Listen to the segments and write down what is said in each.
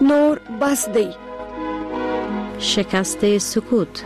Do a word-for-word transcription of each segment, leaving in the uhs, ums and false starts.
نور بس دی. شکست سکوت.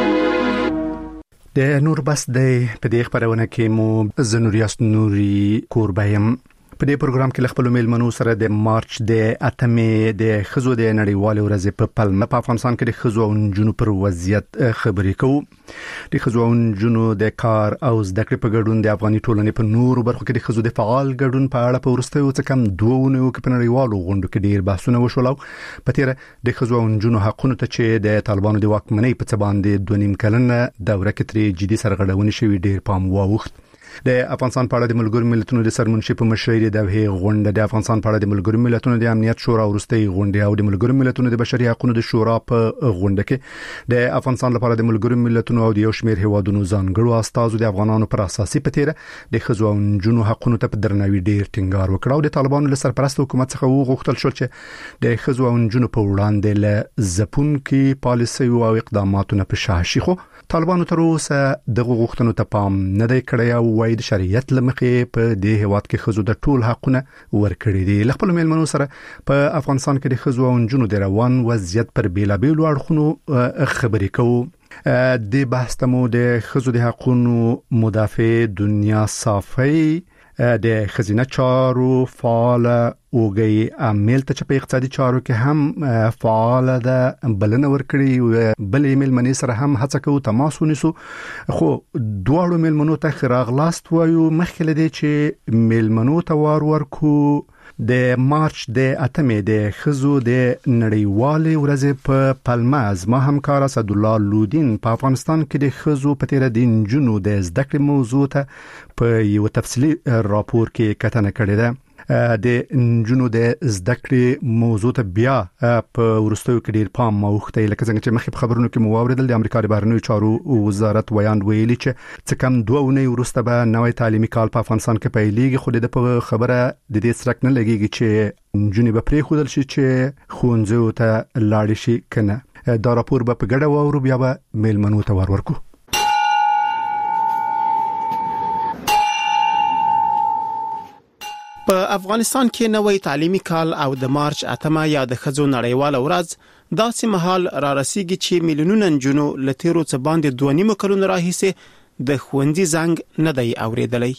د نور بس دی په دې خبرونه کې مو زنوریاس نوري کوربایم. په دې پروګرام کې خپل میلمنو سره د مارچ د اتمې د خزو د نړیوال ورځ په پلمه په افغانستان کې د خزو او نجونو پر وضعیت خبرې کوو. د خزو او نجونو د کار او زده کړې په ګډون د افغاني ټولنې په نورو برخو کې د خزو د فعال ګډون په اړه په ورستیو څه کم دوه ونیو کې په نړیوالو غونډو کې ډیر بحثونه وشول. په تیر د خزو او نجونو حقونو ته چې د طالبانو د واکمنۍ په څیر باندې دوه نیم کلنه دوره کې ترې جدي سرغړونې شوې ډیر پام واوښت. د افغانستان په اړه د ملګرو ملتونو د سرمنشي په مشرۍ د دوه غونډه د افغانستان په اړه د ملګرو ملتونو د امنیت شورا ورستۍ غونډه او د ملګرو ملتونو د بشري حقوقو د شورا په غونډه کې د افغانستان لپاره د ملګرو ملتونو او د یو شمېر هیوادونو ځانګړو استازو د افغانانو پر اساسي پتیره د خزو او نجونو حقوقو ته په درناوي ډیر ټینګار وکړ او د طالبانو له سرپرست حکومت څخه وغوښتل شو چې د خزو او نجونو په وړاندې له ځپونکي پالیسي او اقداماتو په شاهشي خو طالبانو تر اوسه دغه غوښتنو ته پام نه دی کړی او وايي د شریعت لمخې په دې هیواد کې خزو د ټول حقونه ورکړي دي. خپل میلمنو سره په افغانستان کې د خزو او نجونو د روان وضعیت پر بیلابیلو اړخونو خبرې کوو. د بحث تمو د خزو د حقونو مدافع دنیا صافي د خزینه چارو فعال اوګي عامل ته په اقتصادي چارو کې هم فعال ده بلنه ورکړي. بل میلمنې سره هم هڅه کوو تماس ونیسو خو دواړو میلمنو ته خراغلاست وایو. مخکې لدی چې میلمنو ته وار ورکو د مارچ د اتمې د خزو د نړیوال ورځ په پلمه از ما همکار اسد الله لودین په افغانستان کې د خزو په تیر د نجونو د زده کړې موضوع ته په یو تفصیلی راپور کې کتنه کړې ده. د نجونو د زده کړې موضوع ته بیا په ورستیو کې ډیر پام موخته لکه څنګه چې مخکې خبرونو کې مو واوریدل د امریکا د بهرنیو چارو وزارت ویاند ویلي چې څه کم دوه ونې ورسته به نوې تعلیمي کال په افغانستان کې پیلېږي خو د په خبره د دې سرک نه لګيږي چې نجونې به پرې خودل شي چې ښوونځیو ته لاړ شي کنه. دا راپور به په ګډه واورو بیا به میلمنو ته ور ورکو. په افغانستان کې نوې تعلیمي کال او د مارچ اتمه یا د خزو نړیوال ورځ داسې مهال را رسیږي چې میلیونونه نجونو لتیرو څه باندې دوه نیم کلونه راهیسه د ښوونځي زنګ نه دی اوریدلی.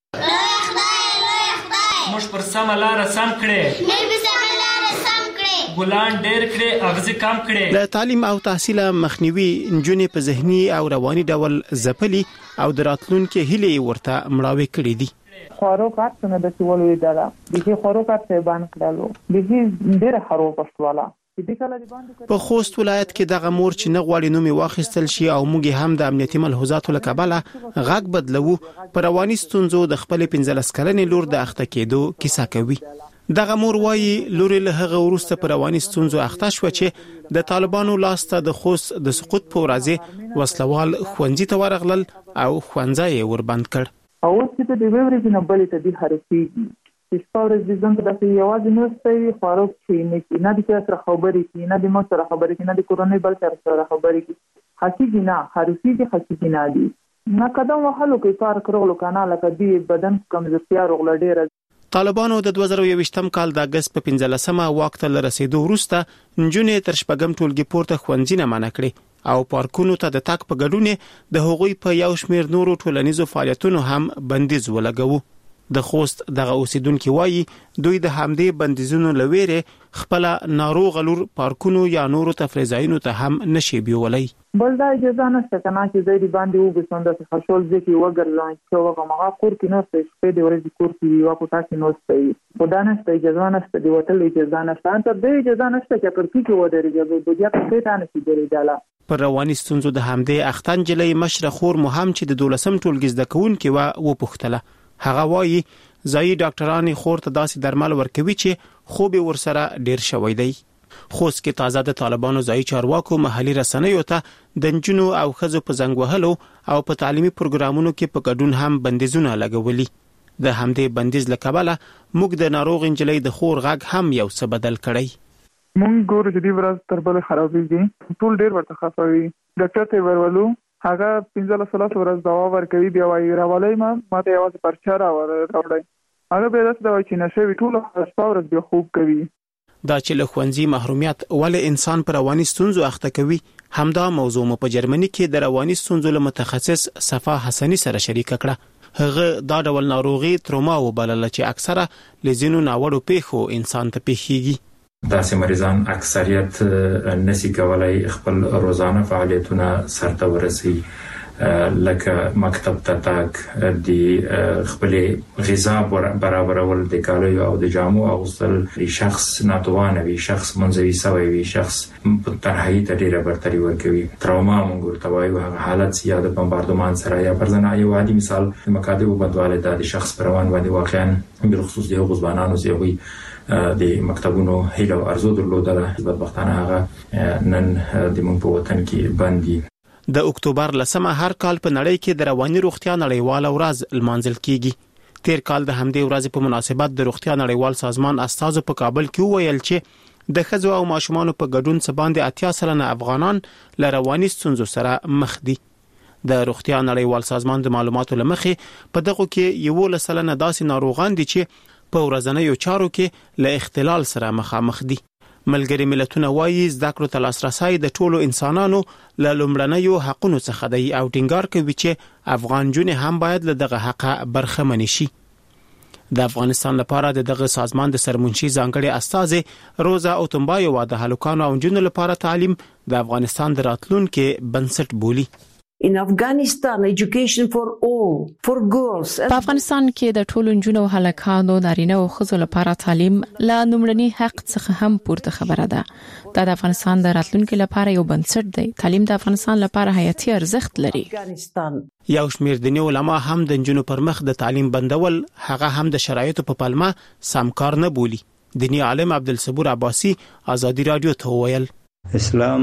موږ پر سم لار سم کړې مې به سم لار سم کړې ګلان ډېر کړې اغزي کم کړې. له تعلیم او تحصیل مخنیوي نجونې په ذهني او رواني ډول ځپلي او د راتلونکي هیلې ورته مړاوې کړې دي. خورو کار څنګه د سیول وی دا د خورو کار څه باندې کړلو د ډېر خرو پښتواله په خوست ولایت کې دغه مور چې نه غواړي نومي واخیستل شي او موږ هم د امنیتي ملحوظاتو له کبله غږ بدلو پر رواني ستونزو د خپل پنځلس کلنې لور د اخته کېدو کیسه کوي. دغه مور وایي لور له هغه ورسته پر رواني ستونزو اخته شو چې د طالبانو لاسته د خوست د سقوط په ورځ وسلوال ښوونځي ته ورغلل او ښوونځي وربند کړ. او چې د ویورې نه بلې ته د حرفي چې ستوري د ځنګ د یوازې نو ستې خورو چې نه د سره خبرې کې نه د مو سره خبرې کې نه د کورونې بل سره خبرې کې حقيقي نه حرفي کې حقيقي نه دي نه قدم وهلو کې کار کړو کنه لکه دی بدن کمزورتیا رغله ډیره. طالبانو د دوه زره یوویشتم کال د اگست په پنځلسمه وخت له رسیدو وروسته نجونې تر شپږم ټولګي پورته ښوونځي نه منع کړې او پارکونو ته د تک په ګډون د هغوی په یو شمېر نورو ټولنیزو فعالیتونو هم بندیز ولګاوه. د خوست دغه اوسیدونکو وایي دوی د همدې بندیزونو لويره خپل ناروغ لور پارکونو یا نورو تفریحاتو ته هم نشي بیولای. بل دا اجازه نشته کنه چې زه دې باندې وګسم د خپل ځکه وګرځم چې هغه مغا کور کې نو څه په دې ورځ کور کې یو کوټه کې نو څه خدا نشته اجازه نشته دی وټل اجازه نشته تر دې اجازه نشته چې پر کې ودرېږي د بیا په څه تانه کې درېداله. پر رواني ستونزو د همدې اختن جلې مشره خور مهم چې د دولسم ټولګي زده کوونکې و و پختله. هغه وایي ځای ډاکټرانو خور ته داسې درمل ورکوي چې خوب ورسره ډیر شوی دی. خوست کې تازه د طالبانو ځای چارواکو محلي رسنیو ته د نجونو او ښځو په زنګ وهلو او په تعلیمي پروګرامونو کې په ګډون هم بندیزونه لګولي. د همدې بندیز له کبله موږ د ناروغ انجلۍ د خور غږ هم یو څه بدل کړی. مونږ ګورو چې دی ورځ تر بل خرابېږي ټول ډیر ورته خفوي. ډاکټر ته ورولو هغه پنځه لس ورځې دوا ورکوي بیا وايي راولای ما ماته یوازې پرچا راوړی هغه به تاسو دا چې نشه وی ټول شپه ورځ بیا خوب کوي. دا چې له ښوونځي محرومیت ولې انسان پر رواني ستونزو اخته کوي. همدا موضوع مو په جرمني کې د رواني ستونزو له متخصص صفا حسني سره شریک کړه. هغه دا ډول ناروغي تروما وبلله چې اکثره لزینو ناوړو پیښو انسان ته پیښیږي. داسې مریضان اکثریت نسی کولای خپل روزانه فعالیتونه سرته ورسي، لکه مکتب ته تګ، د خپل غذا برابرول، د کالیو او د جامو اغوستل، شخص ناتوانه وي، شخص منزوي سوی وي، شخص په تنهایی ته ډیره برتري ورکوي. تروما موږ ورته وایو هغه حالت یا د بمباردمان سره یا پر ځنه یو عادي مثال د مقادیو بدواله د شخص پر روان باندې واقعا بل خصوص د غزبانانو زیوي د مکتبونو هیله او ارزو درلودله. بدبختانه هغه نن د موږ په وطن کې باندې. د اکتوبر لسمه هر کال په نړۍ کې د رواني روغتیا نړیواله ورځ لمانځل کیږي. تیر کال د همدې ورځې په مناسبت د روغتیا نړیوال سازمان استازو په کابل کې وویل چې د ښځو او ماشومانو په ګډون څخه باندې اتیا سلنه افغانان له رواني ستونزو سره مخ دي. د روغتیا نړیوال سازمان د معلوماتو لمخې په دغه کې یو سلنه داسې ناروغان دي چې په ورځنیو چارو کې له اختلال سره مخامخ دي. ملګری ملتونه وایي زده کړو ته لاسرسی د ټولو انسانانو له لومړنیو حقونو څخه دی او ټینګار کوي چې افغان جونې هم باید له دغه حقه برخمن شي. د افغانستان لپاره د دغه سازمان د سرمنشي ځانګړي استاذ روزا اوتمبایو د هلکانو او جنونو لپاره تعلیم د افغانستان د راتلونکي بنسټ بولي. In Afghanistan, education for all, for girls. په افغانستان کې د ټولو نجونو او هلکانو نارینه او ښځو لپاره تعلیم لا نومړني حق څخه هم پورته خبره ده. دا د افغانستان د راتلونکي لپاره یو بنسټ دی. تعلیم د افغانستان لپاره حیاتي ارزښت لري. یو شمېر دیني علما هم د نجونو پر مخ د تعلیم بندول هغه هم د شرایطو په پلمه سمکار نه بولي. دینی عالم عبدالصبور عباسی آزادی رادیو ته وویل اسلام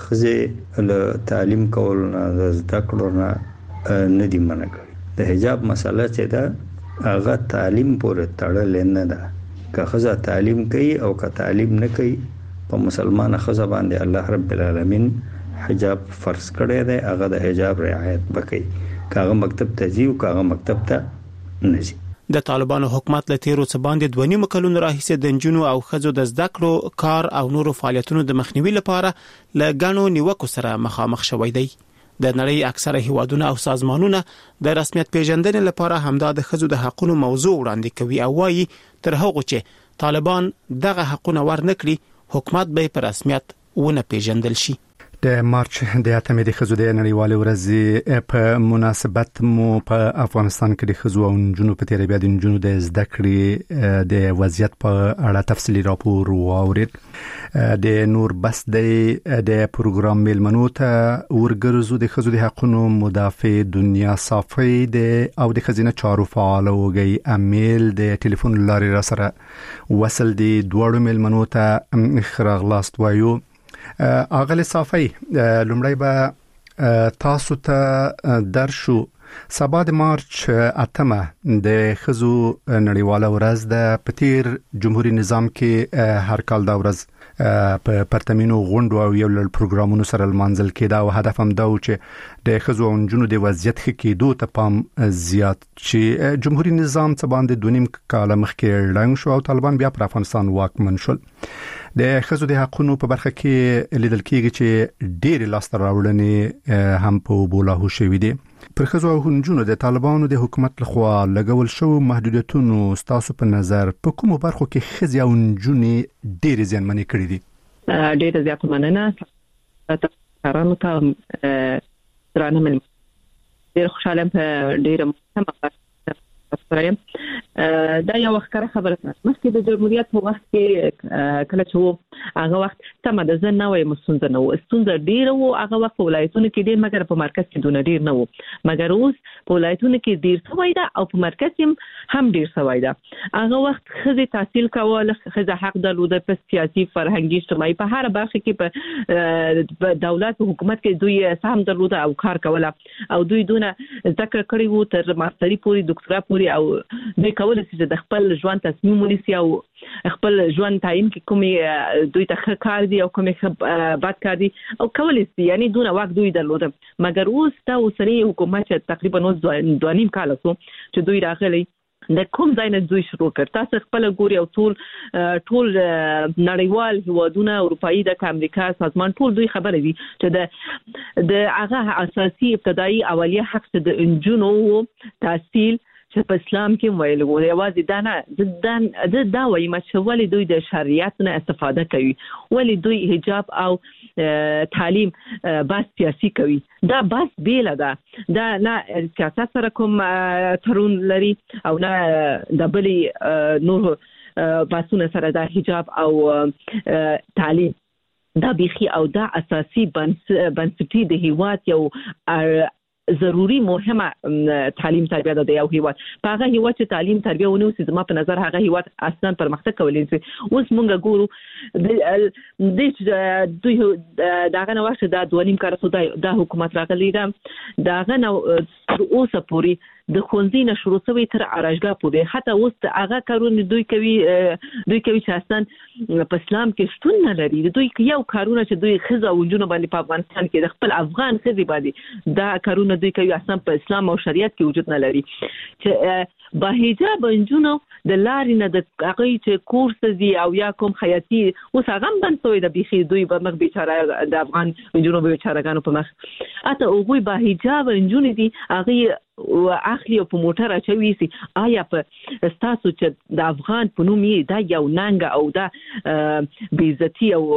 خزه له تعلیم کول نه د زده کړو نه نه دی منع کړی. د حجاب مسله چې ده هغه تعلیم پورې تړلې نه ده. که خزه تعلیم کوي او که تعلیم نه کوي، په مسلمان خزه باندې الله رب العالمین حجاب فرض کړی دی، هغه د حجاب رعایت وکړي. که هغه مکتب ته ځي او که هغه مکتب ته نه ځي. د طالبانو حکومت له تیرو څه باندې دوه نیم کلونو راهیسې د نجونو او ښځو د زده کړو، کار او نورو فعالیتونو د مخنیوي لپاره له ګڼو نیوکو سره مخامخ شوی دی. د نړۍ اکثره هیوادونه او سازمانونه د رسمیت پیژندنې لپاره همدا د ښځو د حقوقو موضوع وړاندې کوي او وایي تر هغه چې طالبان دغه حقونه ورنکړي حکومت به په رسمیت ونه پیژندل شي. د مارچ د اتمې د ښځو د نړیوالې ورځې په مناسبت مو په افغانستان کې د ښځو او نجونو په تیره بیا د نجونو د زده کړې د وضعیت په اړه تفصیلي راپور واورید. د نور بس د پروګرام میلمنو ته ورګرځو د ښځو د حقوقو مدافع دنیا صافی د او د ښځینه چارو فعال وګي امیل د ټلیفون لارې را سره وصل دي. دوړو میلمنو ته خراغلاست وایو. اغلی صافی لومړی به تاسو ته درشو سبا د مارچ اتمه د ښځو نړیواله ورځ د پتیر جمهوریت نظام کې هر کال دا ورځ په پرتمینو غونډو او یو لړ پروګرامونو سره لمانځل کېده او هدف هم دا و چې د ښځو او نجونو د وضعیت ښه کېدو ته پام زیات چې جمهوریت نظام څه باندې دوه نیم کاله مخکې ړنګ شو او طالبان بیا پر افغانستان واکمن شول. د ښځو د حقوقو په برخه کې لیدل کېږي چې ډېر لاسته راوړنې هم په بولاهو شوې دي. پر ښځو او نجونو د طالبانو د حکومت لخوا لګول شو محدودیتونو ستاسو په نظر په کومو برخو کې ښځې او نجونې ډېر زیانمنې کړې دي؟ ډېر زیات مننه تاسو ته درانه مل ډېر خوشاله په ډېر مهمه سره دا یو وخت خبره ده. مخکې د جمهوریت په وخت کې کله چې هغه وخت سم د زن نوې مسونځ نه و، ستونزه ډیره و. هغه وخت په ولایتونو کې ډیر مګر په مرکز کې دونه ډیر نه و، مګر اوس په ولایتونو کې ډیر شوی ده او په مرکز کې هم ډیر شوی ده. هغه وخت ښځې تحصیل کوله، ښځه حق درلوده په سیاسي، فرهنګي، اجتماعي په هر برخه کې په دولت او حکومت کې دوی سهم درلوده او کار کوله او دوی دونه ذکر کړی وو تر ماستري پوری، ډاکټرا پوری او دوی کولای شي د خپل ژوند تصمیم ونیسي او خپل ژوند تعیین کې کومې دوی ته کار دي او کومې بد کار دي او کولای شي، یعنی دونه واک دوی درلوده. مګر اوس دا اوسنی حکومت چې تقریبا اوس دوه نیم کال شو چې دوی راغلي د کوم ځای نه دوی شروع کړ. تاسو خپل ګوري او ټول ټول نړیوال هیوادونه اروپאי د امریکا سازمان ټول دوی خبره دي چې د د هغه اساسي ابتدایي اولیه حق د انجونو تحصیل چې په اسلام کې ویل وو یوازې دا نه د دا وایي چې ولې دوی د شریعت نه استفاده کوي، ولې دوی حجاب او تعلیم بس سیاسي کوي. دا بس بیل ده، دا نه سیاست سره کوم ترون لري او نه د بلی نور باسونه سره د حجاب او تعلیم. دا بيخي او دا اساسي بنسټي د هیواد یو ضروري مهمه تعلیم تربیه ده د یو هیواد. په هغه هیواد چې تعلیم تربیه ونیسي زما په نظر هغه هیواد اصلا پرمختګ کولی شي. اوس مونږ ګورو د دوی داغه نو وخت د دوه نیم کال څخه د حکومت راغلی دا داغه نو تر اوسه پورې د خونځي نه شروع شوی تر ارشګه پورې حتی اوس هغه کارونه دوی کوي دوی کوي چې اصلا په اسلام کې شتون نه لري. دوی یو کارونه چې دوی خزه وجونه باندې په افغانستان کې د خپل افغان خزي باندې دا کارونه دوی کوي اصلا په اسلام او شریعت کې وجود نه لري. چې با حجاب انجونو د لارې نه د هغه چې کورس دي او یا کوم خیاطي اوس هغه بند شوی د بيخي دوی په مخ بیچاره د افغان انجونو به بیچارهګانو په مخ اته او با حجاب انجونو دي هغه او اخلي په موټر اچوي سي. آیا په تاسو چې د افغان په نوم یې دا یو ننګ او دا بیزتی او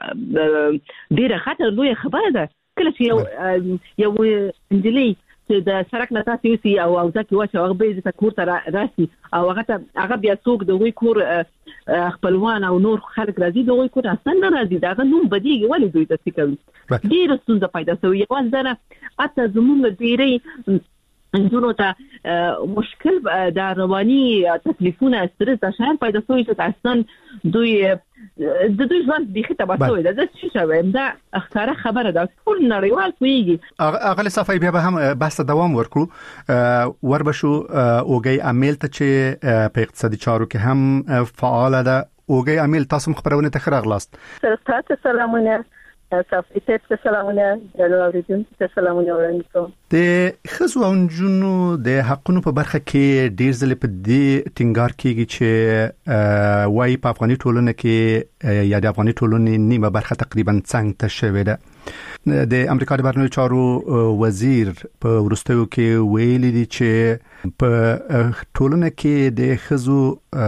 ډیره خطر لوی خبره ده کله چې یو یو انجلی چې د سرک نه تاسو یې او او ځکه واچو هغه به د کور ته راسي او هغه هغه بیا څوک د وی کور خپلوان او نور خلک راځي د وی کور اصلا نه راځي دا نوم بدیږي ولې دوی تاسو کوي ډیره ستونزه پیدا شوی. یوازې دا اته زموږ ډیره انجونو ته مشکل د رواني تکلیفونه سترس د شهر پیدا شوی چې اصلا دوی د دوی ځان بيخي تباسوي دا څه شوی دا اختاره خبره ده ټول نړیوال کوي. اغلی صفای بیا به هم بحث دوام ورکړو وربشو اوګي امیل ته چې په اقتصادي چارو کې هم فعال ده. اوګي امیل تاسو خبرونه ته خراغلاست. تاسو سلامونه تاسو ته سلامونه جناب اوریدونکو سلامونه ورنکو. د خزو او نجونو د حقونو په برخه کې ډیر ځله په دې ټینګار کیږي چې وايي په افغاني ټولنه کې یا د افغاني ټولنې نیمه برخه تقریبا څنګه ته شوې ده. د امریکا د بهرنیو چارو وزیر په ورستیو کې ویلي دي چې په ټولنه کې د خزو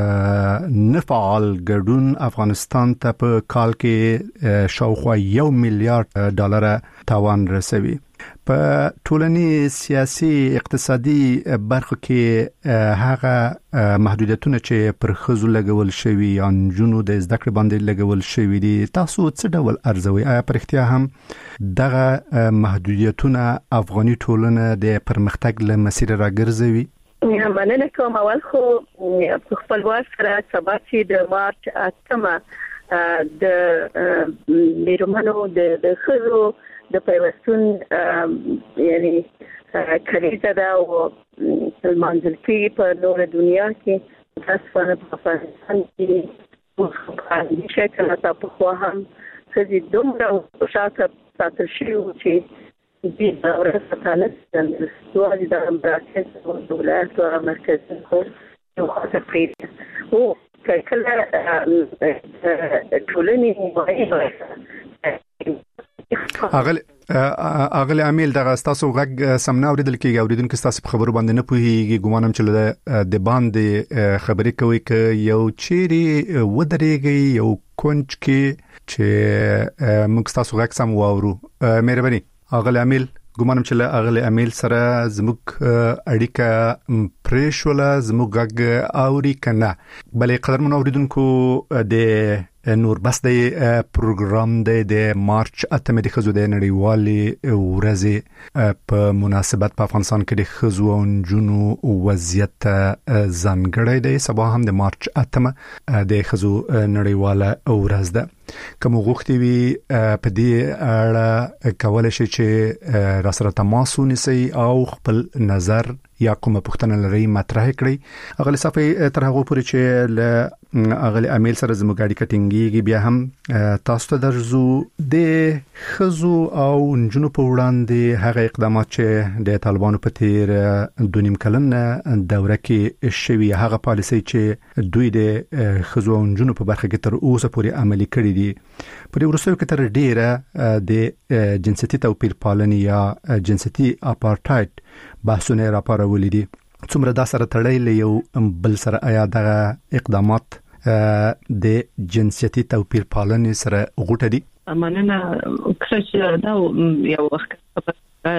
نه فعال ګډون افغانستان ته په کال کې شاوخوا یو میلیارډ ډالر تاوان رسوي. په ټولنی سیاسي اقتصادي برخو کې هغه محدودیتونه چې پر خزو لګول شوی یا نجونو د زده کړې باندې لګول شوی دي تاسو څه ډول ارزوي؟ آیا پر اختیا هم دغه محدودیتونه افغاني ټولنه د پرمختګ له مسیر راګرځوي؟ یا مننه کوم. اول خو په خپل وخت سره سبا چې د مارچ اتمه د میرمنو د خزو د پیوستون یعنی کلیزه ده او المنزل کې په نور دنیا کې تاسو په افغانستان کې په شکل تاسو خو هم چې دومره شاته ساتل شي چې د ورسره د سوالي د امبراکس او دولت او مرکز خو یو خاطر پیدا او کله ټولنې وایي اغل اغل امیل دغه تاسو غږ سمنا اوریدل کیږي اوریدونکو تاسو په خبرو باندې نه پوهیږي ګومانم چې د باندې خبرې کوي ک یو چيري ودرېږي یو کونج کې چې موږ تاسو غږ سم واورو. مهرباني اغل امیل ګومانم چې اغل امیل سره زموږ اړیکه پریشوله زموږ غږ اوري کنه بلې قدرمن اوریدونکو د نور بس د پروګرام د مارچ اتمه د خزو د نړیوالې ورځې په مناسبت په افغانستان کې د خزو او نجونو وضعیت ځانګړی دی. سبا هم د مارچ اتمه د خزو نړیواله ورځ ده. کوم غوښتي وي په دې اړه کولای شي چې را سره تماس ونیسي او خپل نظر یا کومه پوښتنه لري مطرح کړئ. اغلی صافي تر هغه پورې چې ل اغلی امیل سره زموږ اړیکه ټینګیږي بیا هم تاسو ته درځو د خزو او نجونو په وړاندې هغه اقدامات چې د طالبانو په تیر دوه نیم کلن دوره کې شوي هغه پالیسي چې دوی د خزو او نجونو په برخه کې تر اوسه پورې عملي کړي دي. په دې وروستیو کې تر ډیره د جنسيتي توپیر پالنې یا جنسيتي اپارټایډ بحثونه راپارولې دي. څومره دا سره تړلې یو بل سره آیا دغه اقدامات د جنسيتي توپیر پالنې سره غوټه دي؟ مننه. کله دا یو وخت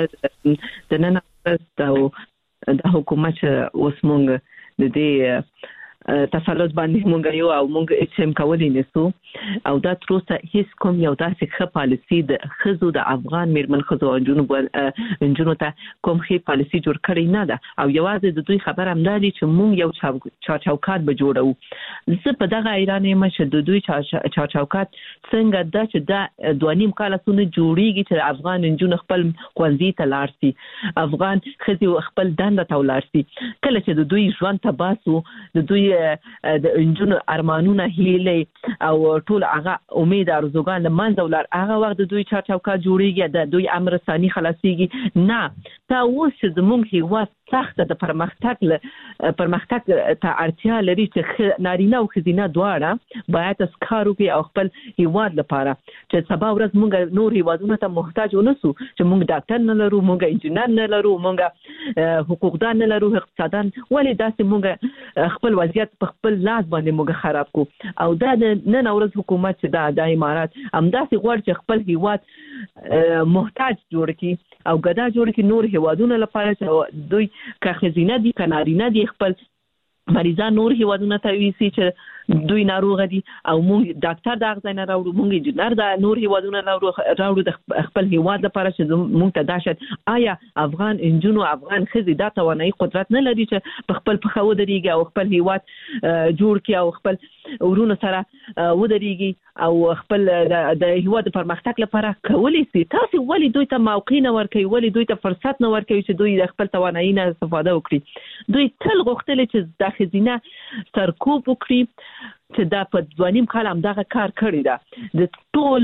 د نن ورځ د حکومت اوس مونږ د دې تسلط باندې مونږ یو او مونږ هیڅ هم کولای نشو او دا تر اوسه هیڅ کوم یو داسې ښه پالیسي د خزو د افغان میرمن خزو او جنوب انجونو ته کوم ښه پالیسي جوړ کړی نه ده او یوازې د دوی خبر هم دی چې مونږ یو چا چوکات به جوړو. زه په دغه ایران یم چې د دوی چا چوکات څنګه دا چې دا دوه نیم کال سونه جوړیږي چې افغان انجونو خپل خوندې ته لاړ شي، افغان خزو خپل دنده ته ولاړ شي. کله چې د دوی ژوند ته باسو د دوی د انجونو ارمانونه هیله او ټول هغه امید ارزوګان د منځ ولر هغه وخت د دوی چا چوکات جوړیږي د دوی امر ثاني خلاصيږي نه. تا اوس زموږ هیواد سخت د پرمختګ ل پرمختګ ته اړتیا لري چې نارینه او ښځینه دواړه باید اسکارو کې او خپل هیواد لپاره چې سبا ورځ موږ نور هیوادونو ته محتاج ونسو چې موږ ډاکټر نه لرو، موږ انجینر نه لرو، موږ حقوقدان نه لرو، اقتصاددان، ولې داسې موږ خپل وضعیت په خپل لاس باندې موږ خراب کو. او دا د نن ورځ حکومت چې دا د امارات همداسې غواړي چې خپل هیواد محتاج جوړ کړي او ګډا جوړ کړي نور هیوادونو لپاره چې دوی که خزینه دي که نارینه دي خپل مریضان نور هیوادونو ته ویسي چې دوی ناروغ دي او موږ ډاکټر د اغزای نه راوړو، موږ انجینر د نور هیوادونو راوړو د خپل هیواد لپاره چې موږ ته داشت. آیا افغان انجونو افغان خزي دا توانایي قدرت نه لري چې په خپل پخو دريږي او خپل هیواد جوړ کړي او خپل ورونو سره ودرېږي او خپل د هیواد پرمختګ لپاره کولی سي؟ تاسو ولې دوی ته موقع نه ورکوي، ولې دوی ته فرصت نه ورکوي چې دوی د خپل توانایي نه استفاده وکړي؟ دوی تل غوښتل چې د خزینه سرکوب وکړي چې دا په ځوانیم کال هم دغه کار کړی ده. د ټول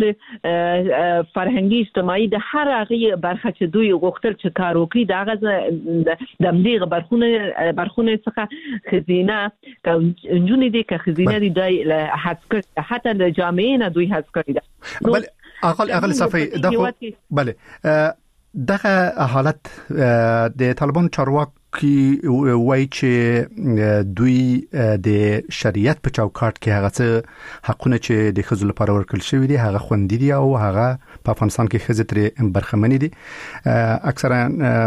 فرهنګي اجتماعي د هر هغه برخه چې دوی غوښتل چې کار وکړي د هغه د همدغه برخونه برخونه څخه خزینه که نجونې دي که خزینه دي دوی حذف کړي، حتی د جامعې نه دوی حذف کړي ده. بل اقل اقل صفحه دغه بله دغه حالت د طالبان چارواکي وایي چې دوی د شریعت په چوکاټ کې هغه څه حقونه چې د خزو لپاره ورکړل شوی دي هغه خوندي دي او هغه په افغانستان کې خزې ترې برخمنې دي. اکثرا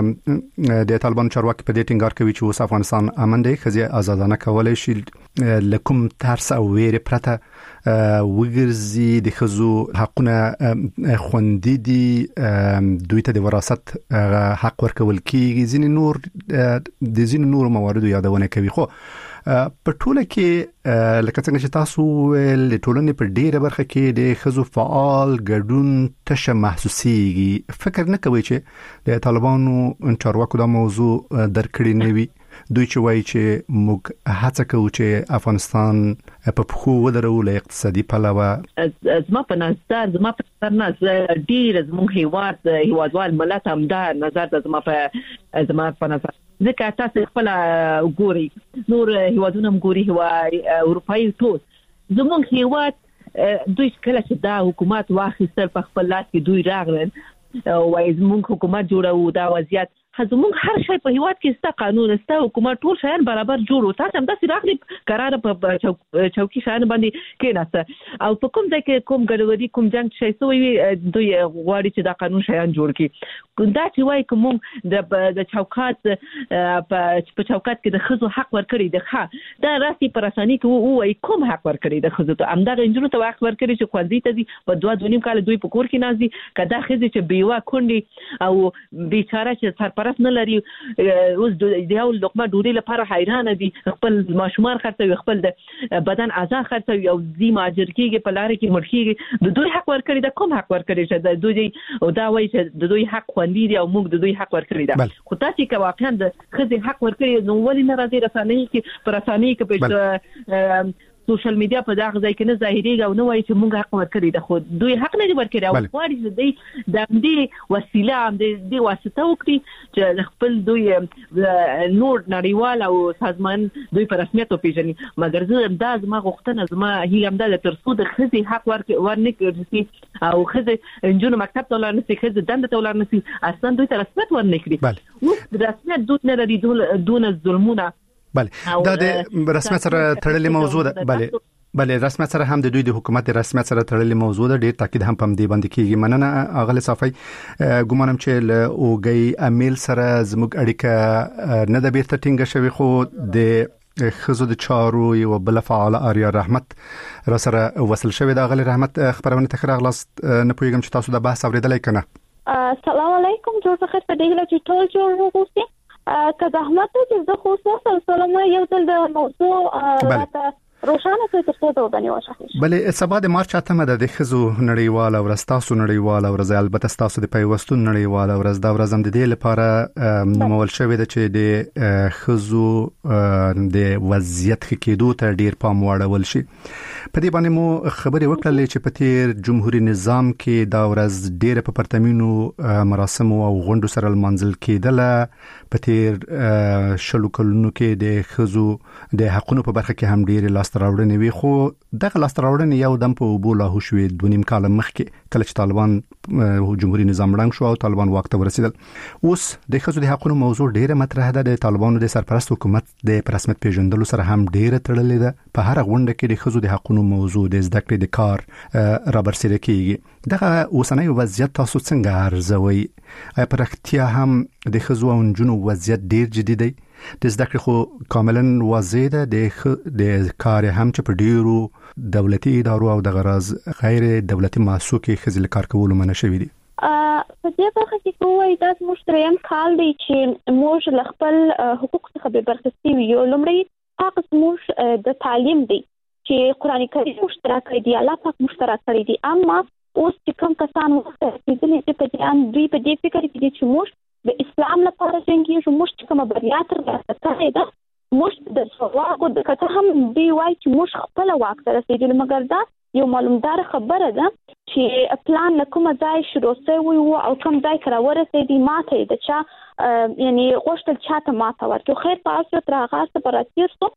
د طالبان چارواکي په دې ټینګار کوي چې اوس افغانستان امن دی، خزې آزادانه کولای شي لکم ترس او ویره پرته وګرځي، د خزو حقونه خوندي دي، دوی ته د وراثت حق ورکول کیږي، ځینې نور د ځینې نور مواردو یادونه کوي. خو په ټوله کې لکه څنګه چې تاسو ول ټولنې په ډیره برخه کې د خزو فعال ګډون تشه محسوسيږي. فکر نه کوي چې د طالبانو چارواکو دا موضوع درکړي نه وي؟ دوی چې وایي چې موږ هڅه کوو چې افغانستان په پخو ودرو له اقتصادي پلوه. زما په نظر زما په نظر نه ډیر زموږ هیواد هیوادوال ملت هم دا نظر د زما په زما په نظر ځکه تاسو خپل ګوري نور هیوادونه هم ګوري هوا اروپאי ټول زموږ هیواد دوی کله چې دا حکومت واخیستل په خپل لاس کې دوی راغلل وایي زموږ حکومت جوړو دا وضعیت زموږ هر شی په هیواد کې ستا قانون ستا حکومت ټول شیان برابر جوړو تاسو هم داسې راغلي قرار په چوکي شیان باندې کېناسته او په کوم ځای کې کوم ګډوډي کوم جنگ شي سوی دوی غواړي چې دا قانون شیان جوړ کړي. دا چې وایي کوم د د چوکات په چوکات کې د خزو حق ورکړي د ښه دا راسي پر اساني کې وایي کوم حق ورکړي د خزو ته همدغه انجونو ته حق ورکړي چې خوځي ته دي په دوه دونیم کال دوی په کور کې نازي کدا خزي چې بیوا کونډي او بیچاره چې سرپر مصارف نه لري اوس د یو لقمه ډوډۍ لپاره حیران دي خپل ماشومان خرڅوي خپل د بدن اعضاء خرڅوي او زی ماجر کېږي په لار کې مړ کېږي د دوی حق ورکړي د کوم حق ورکړي چې د دوی او دا وایي چې د دوی حق خوندي دي او موږ د دوی حق ورکړي دا خو تاسو کې واقعا د خزي حق ورکړي نو ولې نه راځي رسانه کې پر رسانه کې په سوشل میډیا په دغه ځای کې نه ظاهريږي او نه وایي چې موږ حق ورکړي د خو دوی حق نه ورکړي او غواړي چې دوی د دې وسیله هم د دې واسطه وکړي چې خپل دوی نور نړیوال او سازمان دوی په رسمیت وپیژني مګر زه دا زما غوښتنه زما هیله هم ده تر څو د خزي حق ورنه کړي او خزي انجونو مکتب ته لاړ نشي خزي دنده ته لاړ نشي اصلا دوی ته رسمیت ورنه کړي اوس د رسمیت دوی نه لري دون ظلمونه بله دا د رسمیت سره تړلې موضوع ده بله بله رسمیت سره هم د دوی د حکومت رسمیت سره تړلې موضوع ده ډیر تاکید هم پم دی باندې کیږي مننه اغله صافي ګومانم چې له اوګي امیل سره زموږ اړیکه نه د بیرته ټینګه شوی خو د خزو د چارو یو بل فعال آریا رحمت را سره وصل شوی د اغله رحمت خبرونه تخره اغلاست نه پویګم چې تاسو د بحث اوریدلای کنه السلام علیکم جوړ څه په دې له چې ټول جوړ وګورئ که زحمت چې زه خو څه سلام یو ځل د موضوع راته روښانه کړئ ترڅو دا وګڼي واشه بلې سبا د مارچ اتمه د خزو نړیوال ورځ تاسو نړیوال ورځ البته تاسو د پیوستون نړیوال ورځ دا ورځ هم د دې لپاره نومول شوې ده چې د خزو د وضعیت کېدو ته ډیر پام واړول شي په دې باندې مو خبرې وکړلې چې په تیر جمهوریت نظام کې دا ورځ ډیر په پرتمینو مراسم او غونډو سره منځل کېدله په تیر شلو کلونو کې د خزو د حقونو په برخه کې هم ډیر لاستراوړنې وي خو دغه لاستراوړنې یو دم په وبو لا هوښوي د نیم کال مخکې کله چې طالبان جمهوریت نظام ړنګ شو او طالبان واک ته ورسېدل اوس د خزو د حقونو موضوع ډیره مطرح ده د طالبانو د سرپرست حکومت د رسمیت پیژندلو سره هم ډیره تړلې ده په هر غونډه کې د خزو د حقونو موضوع د زده کړې د کار را برسېره کیږي دغه اوسنۍ وضعیت تاسو څنګه ارزوي آیا په رښتیا هم د خزو او نجونو وضعیت ډیر جدي دی د زده کړې خو کاملا واضح ده د د کار هم چې په ډیرو دولتي ادارو او د غرض غیر دولتي مؤسسو خزل کار کولو منع شوی دي په دې برخه کې کومه د مشتریم کال دی چې موږ خپل حقوق څخه به برخصتي یو لمړی حق موږ د تعلیم دی چې قرآن کریم مشترک دی الله پاک مشترک کړی دی اما اوس چې کوم کسان مختلف دي چې په دې ان دوی په دې فکر کې دي چې موږ د اسلام لپاره څنګه یو موږ کوم بریا تر لاسه کړی دا موږ د سواغو د کته هم دی وای چې موږ خپل واک سره رسیدل مګر دا یو معلومدار خبره ده چې پلان کوم ځای شروع شوی وو او کوم ځای کرا ورسېدی ماته د چا یعنی غوښتل چاته ماته ورته خیر تاسو تر هغه څه پراتیر سو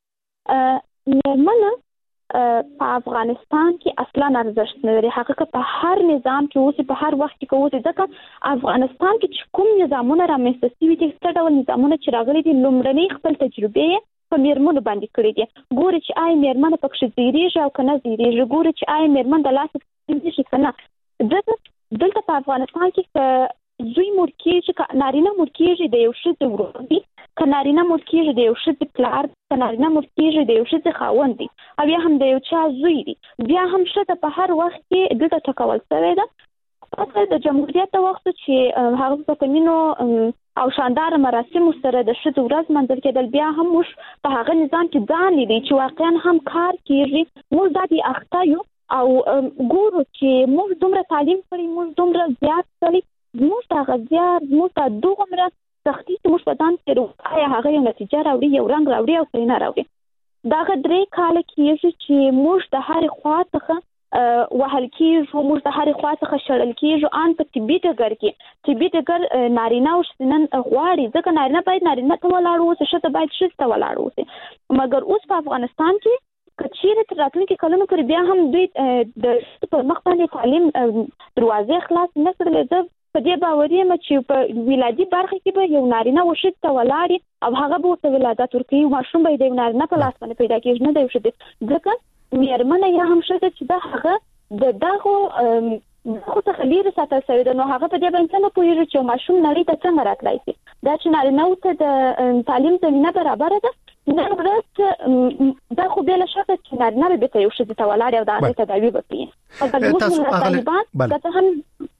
نرمنه په افغانستان کې اصلا ارزښت نه لري حقیقت په هر نظام کې اوس په هر وخت کې اوس ځکه افغانستان کې کوم نظامونه رامنځته شوي دي څه ډول نظامونه چې راغلي دي لومړنۍ خپل تجربه په میرمنو باندې کړې دي ګوري چې آی میرمن پکې زیریږي او کنه زیریږي ګوري چې آی میرمن د لاس کې شي کنه دلته په افغانستان کې زوی مور کېږي نارینه مور کېږي د یو ښځې ورور دی که نارینه مور کېږي د یو ښځې پلار که نارینه مور کېږي د یو ښځې خاوند دی او یا هم د یو چا زوی دی بیا هم ښځه په هر وخت کې دلته ټاکول شوې ده د جمهوریت د وخت چې هغه په کمینو او شاندار مراسمو سره د ښځو ورځ منځل کېدل بیا هم موږ په هغه نظام کې ځان لیدی چې واقعا هم کار کېږي موږ دا د اخته یو او ګورو چې موږ دومره تعلیم کړی موږ دومره زیات کړی موږ دا غزيار موږ دا دومره سختي چې موږ په ځان کې آیا هغه یو نتیجه راوړي یو رنګ راوړي او څنګه راوړي دا غدرې کال کېږي چې موږ د هر خوا څخه وهل کېږو موږ د هر خوا څخه شړل کېږو ان په طبي ډګر کې طبي ډګر نارینه او ښځینه غواړي ځکه نارینه باید نارینه ته ولاړ اوسي ښځه باید ښځې ته ولاړ اوسي مګر اوس په افغانستان کې کچېرې تر راتلونکي کلونو پورې بیا هم دوی د پر مخ باندې تعلیم دروازې خلاص نه کړلې زه په دې باور یم چې په ولادي برخه کې به یو نارینه او ښځه ته ولاړ او هغه به ورته ولادت ورکوي ماشوم به د نارینه په لاس باندې پیدا کېږي نه د ښځې ځکه میرمنه یا هم ښځه چې دا هغه د دغه خو ته خلیره ساتل شوی ده نو هغه په دې باندې څنګه پوهیږي چې ماشوم نړۍ ته څنګه راتلای شي دا چې نارینه ته د تعلیم زمینه برابر ده نن ورځ دا خو بل شکه چې نارینه به ته یو ښځه ته ولاړ او دا هغه تداوی وکړي تاسو هغه هم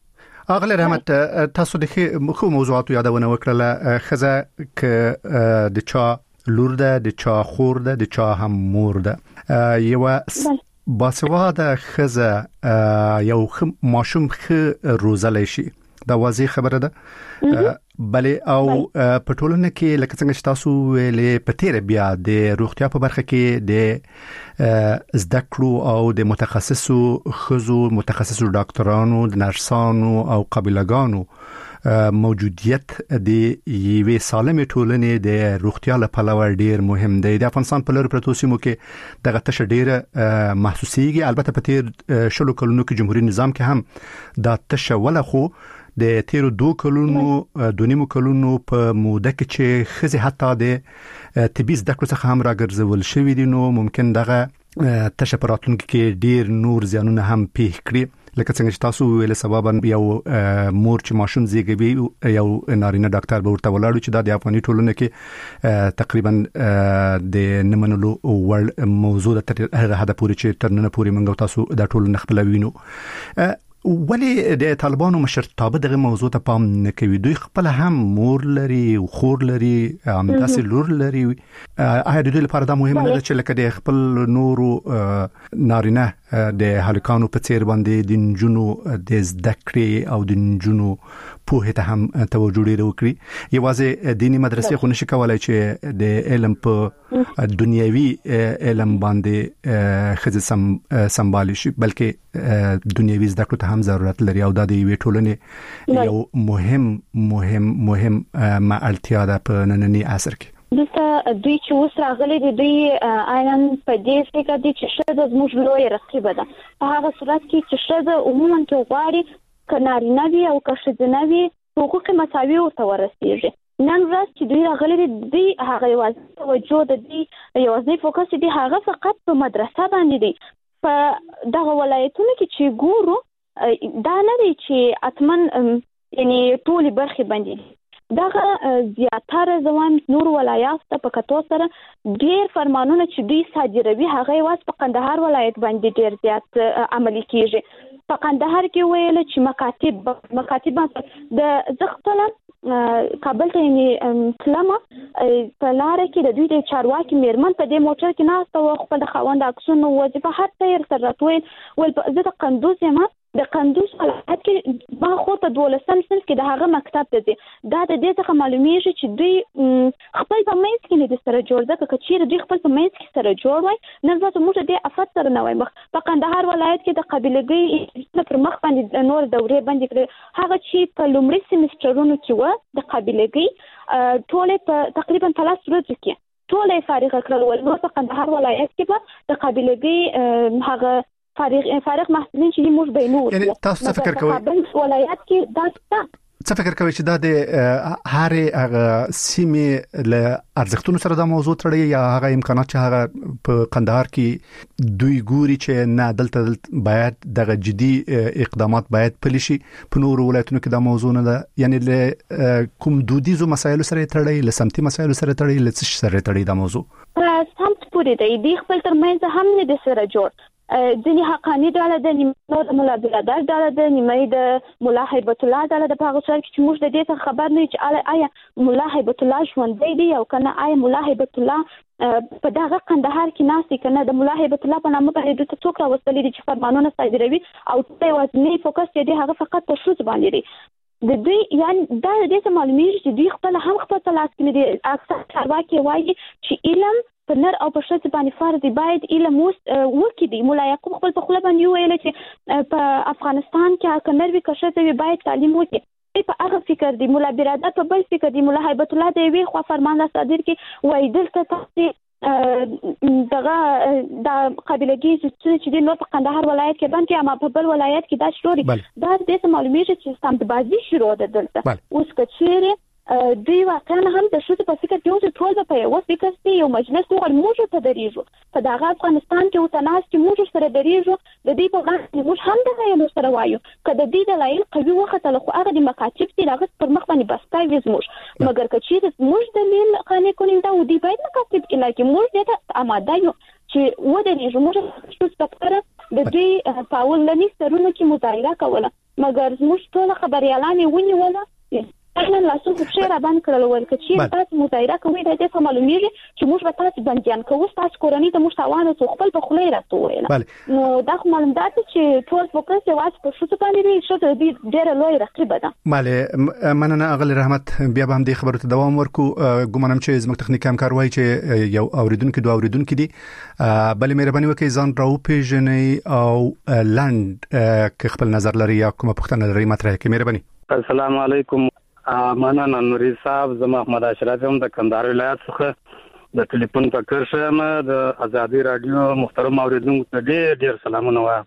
اغله رحمت تاسو د خو موضوعات یادونه وکړه خزه ک د چا لور ده د چا خور ده د چا هم مور ده یو باسواده خزه یو ماشوم خ روزل شي دا واضح خبره ده بلې او په ټولنه کې لکه څنګه چې تاسو ویلې په تیر بیا د روغتیا په برخه کې د زده کړو او د متخصصو خزو متخصصو ډاکټرانو د نرسانو او قابلګانو موجودیت د یوې سالمې ټولنې د روغتیا لپاره ډیر مهم دی. د افغانستان په لور پروتو سیمو کې دغه تشه ډیره محسوسيږي. البته په تیر شلو کلونو کې جمهوریت نظام کې هم دا تشه ولا خو د تیرو دو کلونو دونیمو کلونو په موده کې چې خزي حتی د طبي زده کړو څخه هم راګرځول شوی دي نو ممکن دغه تشه پراتونکو کې ډیر نور زیانونه هم پیښ کړي. لکه څنګه چې تاسو ویل سببا یو مور چې ماشوم زیږوي یو نارینه ډاکټر به ورته ولاړ چې د افغاني ټولنه کې تقریبا د نمنلو ول موضوع د هغه هدا پوری چې ترنه پوری منګو تاسو د ټولنه خپلوینو ولی د طالبانو مشرتابه دغه موضوع ته پام نه کوي. دوی خپل هم مور لري او خور لري هم داسې لور لري. آیا د دوی لپاره دا مهمه نه ده چې لکه د خپل نورو نارینه د هلکانو په څیر باندې د نجونو د زده کړې او د نجونو په ته هم توجه لري وکړي؟ یوازې دینی مدرسې خو نشي کولای چې د علم په دنیوي علم باندې خځه سم سمبالي شي بلکې دنیوي زده کړو ته هم ضرورت لري او د یوې ټولنې یو مهم مهم مهم معلومات ده په نننی عصر کې. دلته دوی چې اوس راغلي دي دوی عیناً په دې فکر دي چې ښځه زموږ لویه رقیبه ده. په هغه صورت کې چې ښځه عموماً کې غواړي که نارینه وي او که ښځینه وي حقوق مساوي ورته ورسیږي. نن ورځ چې دوی راغلي دي دوی هغه یوازې توجه د دوی یوازې فوکس دی هغه فقط په مدرسه باندې دی. په دغه ولایتونو کې چې ګورو دا نه دی چې اتمن یعنی ټولې برخې باندې دي. دغه زیاتره زوام نور ولایات ته په کتو سره ډیر فرمانونه چې دوی صادروي هغه واس په قندهار ولایت باندې ډیر زیات عملي کیږي. په قندهار کې ویل چې مکاتب مکاتب د زغتله کابل ته یې تلمه په لار کې د دوی د چارواکي میرمن په دې موټر کې ناسته او خپل خوند عکسونه وظیفه هر څه یې سره راتوي ول زه د قندوز یم د قندوز ولایت کې ما خو په دولسم صنف کې د هغه مکتب ته دي دا د دې څخه معلومیږي چې دوی خپل په منځ کې نه سره جوړ ده که چیرې دوی خپل په منځ کې سره جوړ وای نن ورځ موږ د افات سره نه وای مخ. په قندهار ولایت کې د قبيلګي پر مخ باندې نور دورې باندې کړ هغه چې په لومړي سیمسترونو کې و د قبيلګي ټول په تقریبا ثلاث ورځې کې ټول فارغ کړل ول نو په قندهار ولایت کې په د قبيلګي هغه فارغ فارغ محصلین چې موږ به نور یعنی تاسو څه فکر کوئ په ولایت کې دا څه فکر کوئ چې دا د هر هغه سیمې له ارزښتونو سره دا موضوع تړي یا هغه امکانات چې هغه په قندهار کې دوی ګوري چې نه دلته باید دغه جدي اقدامات باید پلي شي په نور ولایتونو کې دا موضوع نه ده یعنی له کوم دودیزو مسایلو سره تړي له سمتي مسایلو سره تړي له څه سره تړي دا موضوع سمت پورې دی د خپل ترمنځ هم نه د سره جوړ ځینې حقانی ډاله د نیمه د مولا بلادر ډاله د نیمه د مولا هیبت الله ډاله د هغه څوک چې موږ د دې څخه خبر نه چې آیا مولا هیبت الله ژوندی دی او کنه آیا مولا هیبت الله په دغه قندهار کې ناسي کنه د مولا هیبت الله په نامه باندې د څوک راوستلې دي چې فرمانونه صادروي او ته وزنی فوکس دی هغه فقط په شوز باندې دی د دوی یعنی دا د دې معلومیږي چې دوی خپل هم خپل تلاش کوي د اکثر چارواکي وایي چې علم په نر او په ښځه باندې فرض دی باید علم وکړي دی. مولا یعقوب خپل په خپل باندې ویل چې په افغانستان کې کنر وی کښته باید تعلیم وکړي په هغه فکر دی. مولا برادر په بل فکر دی. مولا هیبت الله دی وی خو فرمان صادر کې وای دلته تاسو دغه د قبيلګي چې د نور په قندهار ولایت کې باندې اما په بل ولایت کې دا شوري دا د دې معلومیږي چې سمت بازی شروع ده دلته اوس کچېره دوی واقعا هم د شوت په فکر کې اوس ټول په یو فکر کې یو مجلس وګړي موږ ته دریږو په دغه افغانستان کې وتناس کې موږ سره دریږو د دې په غاړه موږ هم د یو سره وایو کله د دې دلایل قوي وخت له خو هغه د مکاتب چې هغه پر مخ باندې بسکای وز موږ مګر کچې موږ د لیل قانې کولین دا ودی باید مکاتب الهي موږ ته آماده یو چې و د دې موږ شوت په د دې پاول لنی سرونه کې مظاهره کوله مګر زموږ ټول خبريالان ونیول نن لاسو په شیر باندې کړل ول چې تاسو مظاهره کوي د دې معلومیږي چې موږ به تاسو بنديان کوو تاسو کورنۍ ته موږ تاوان څو خپل په خله راته ویل نو دا معلوم ده چې ټول فوکس یې واس په شوڅ باندې دی چې د ډېر لوی رقیب ده ماله مننه اغل رحمت بیا به هم دې خبرو ته دوام ورکو ګومنم چې زموږ تخنیک همکار وایي چې یو اوریدونکو دوه اوریدونکو دي بلې مهرباني وکړئ ځان راو پیژنئ او لاند که خپل نظر لري یا کومه پوښتنه لري مطرح کړئ مهرباني السلام علیکم مننه نوري صاحب زما احمد اشرف هم د کندهار ولایت څخه د ټلیفون په کرشم د ازادي رادیو محترم اوریدونکو ته ډېر ډېر سلامونه وایم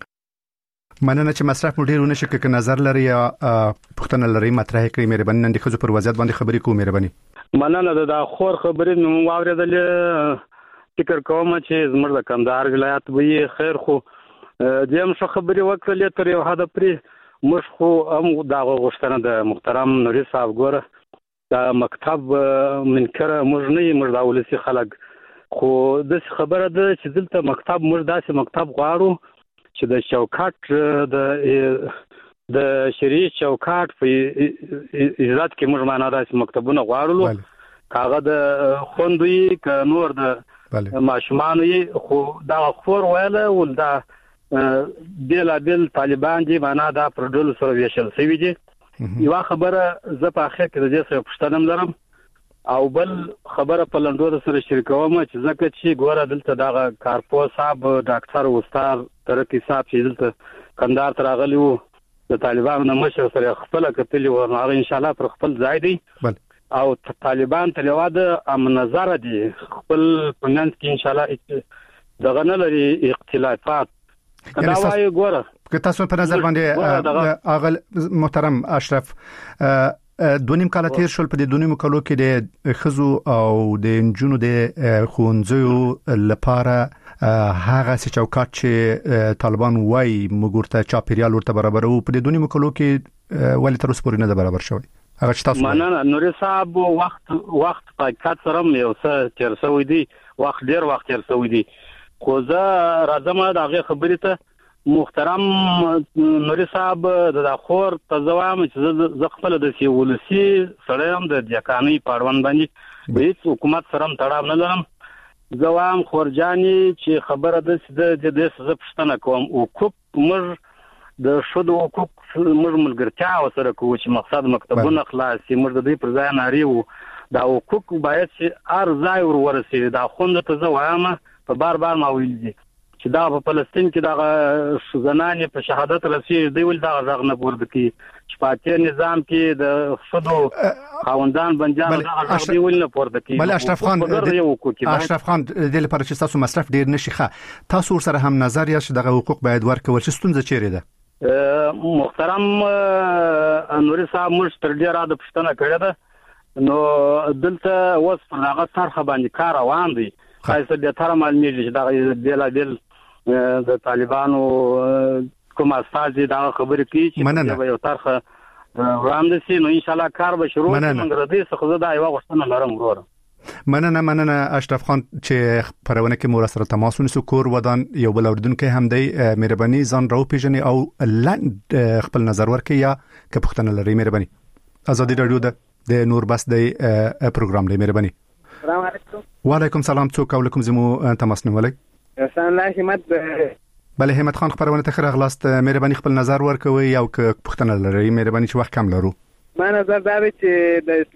مننه چې مصرف مو ډېر ونه شي که نظر لري یا پوښتنه لري مطرح کړئ مهرباني نن د خزو پر وضعیت باندې خبرې کوو مهرباني مننه د خور خبرې نو واورېدل فکر کوم چې زموږ د کندهار ولایت وی خیر خو دیم شو خبرې وکړلې تر یو حد پرې مش خو هم دا غوښتنه د محترم نوري صاحب ګوره دا مکتب منکر موږ نه موږ دا ولسی خلک خو د خبره ده چې دلته مکتب موږ داسې مکتب غواړو چې د چوکاټ د د شریعه چوکاټ په عزت کې موږ معنا داسې مکتبونه غواړو کاغه د خوندوي ک نور د ماشومان خو دا خور ویله ول دا بیلا بیل طالبان دي معنا دا پروډول سره ویشل سوي دي یو خبره زه په اخر کې د دې څه پښتنم لرم او بل خبره په لندو سره شریکوم چې ځکه چې ګوره دلته دا کارپو صاحب ډاکټر استاد ترکی صاحب چې دلته کندهار ته راغلی وو د طالبانو نه مشر سره خپل کتلی و هغه ان شاء الله پر خپل ځای دی او طالبان تلواد امن نظر دي خپل پنځ کې ان شاء الله دغه نه لري اختلافات دا وایي ګوره که تاسو په نظر باندې اغل محترم اشرف دونیم کال تیر شول په دونیم کالو کې د خزو او د انجونو د خونځو لپاره هغه څه چوکاټ چې طالبان وایي مګورته چاپیریال ورته برابر وو په دونیم کالو کې ولې تر اوسه پورې نه برابر شوی هغه چې تاسو مننه نوري صاحب وخت وخت پاکات سره یو څه تیر شوی دی وخت ډیر وخت تیر شوی دی خو زه راځم دا غي خبرې ته محترم نوري صاحب د خور تزوام چې ز خپل د سیولسي سره هم د ځکاني پاروان باندې د حکومت سره تړاو نه لرم زوام خورجاني چې خبره د د د څه پښتنه کوم او کوم موږ د شودو حقوق موږ ملګرتیا سره کوو چې مقصد مکتبونه خلاصي موږ د دې پر ځای ناریو دا حقوق باید چې ار ځای ور ورسي دا خوند ته زوامه په بار بار ما ویل دي چې دا په فلسطین کې دا زنانې په شهادت رسېږي دی ول دا غږ نه پورته کی چې په نظام کې د شودو خاوندان بنجان دا غږ دی ول نه پورته کی بل اشرف خان اشرف خان د لپاره چې تاسو مصرف ډیر نشي ښه تاسو سره هم نظر یا چې دغه حقوق باید ورکول شي ستونزه چیرې ده محترم نوري صاحب موږ تر ډیره د پښتنه کړه ده نو دلته اوس په هغه طرحه باندې کار روان دی خاصه د تر معلومیږي چې دا بیل بیل د طالبانو کوم اساسي دا خبرې کوي چې یو طرحه وړاندې سي نو ان شاء الله کار به شروع شي موږ ردی څخه زه دا یو غوښتنه لرم ورور مننه مننه اشرف خان چې پرونه کې مور سره تماس ونیسو کور ودان یو بل اوردونکو هم دی مهرباني ځان راو پیژني او لاند خپل نظر ورکړي یا که پښتنه لري مهرباني ازادي رادیو د نور بس دی پروګرام دی مهرباني السلام علیکم وعلیکم سلام څوک علیکم زمو تماس نیولای احسان الله همت بله همت خان خبرونه ته خیر اغلاست مهرباني خپل نظر ورکوي او که پښتنه لري مهرباني چې وخت کم لرو ما نظر دا دی چې د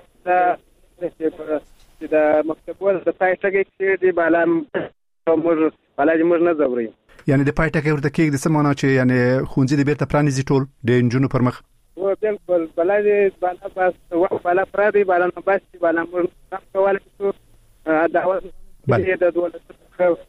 اسلامي چې د مکتبونو د پایټګي کې دی بالا موږ بالا موږ نه زوري یعنی د پایټګي ورته کې د سمونه چې یعنی خونځي د بیرته پرانیزي ټول د انجونو پر مخ و بالکل بالا دې بالا بس بالا پرادي بالا نه بس بالا موږ کولای شو دعوت د دولت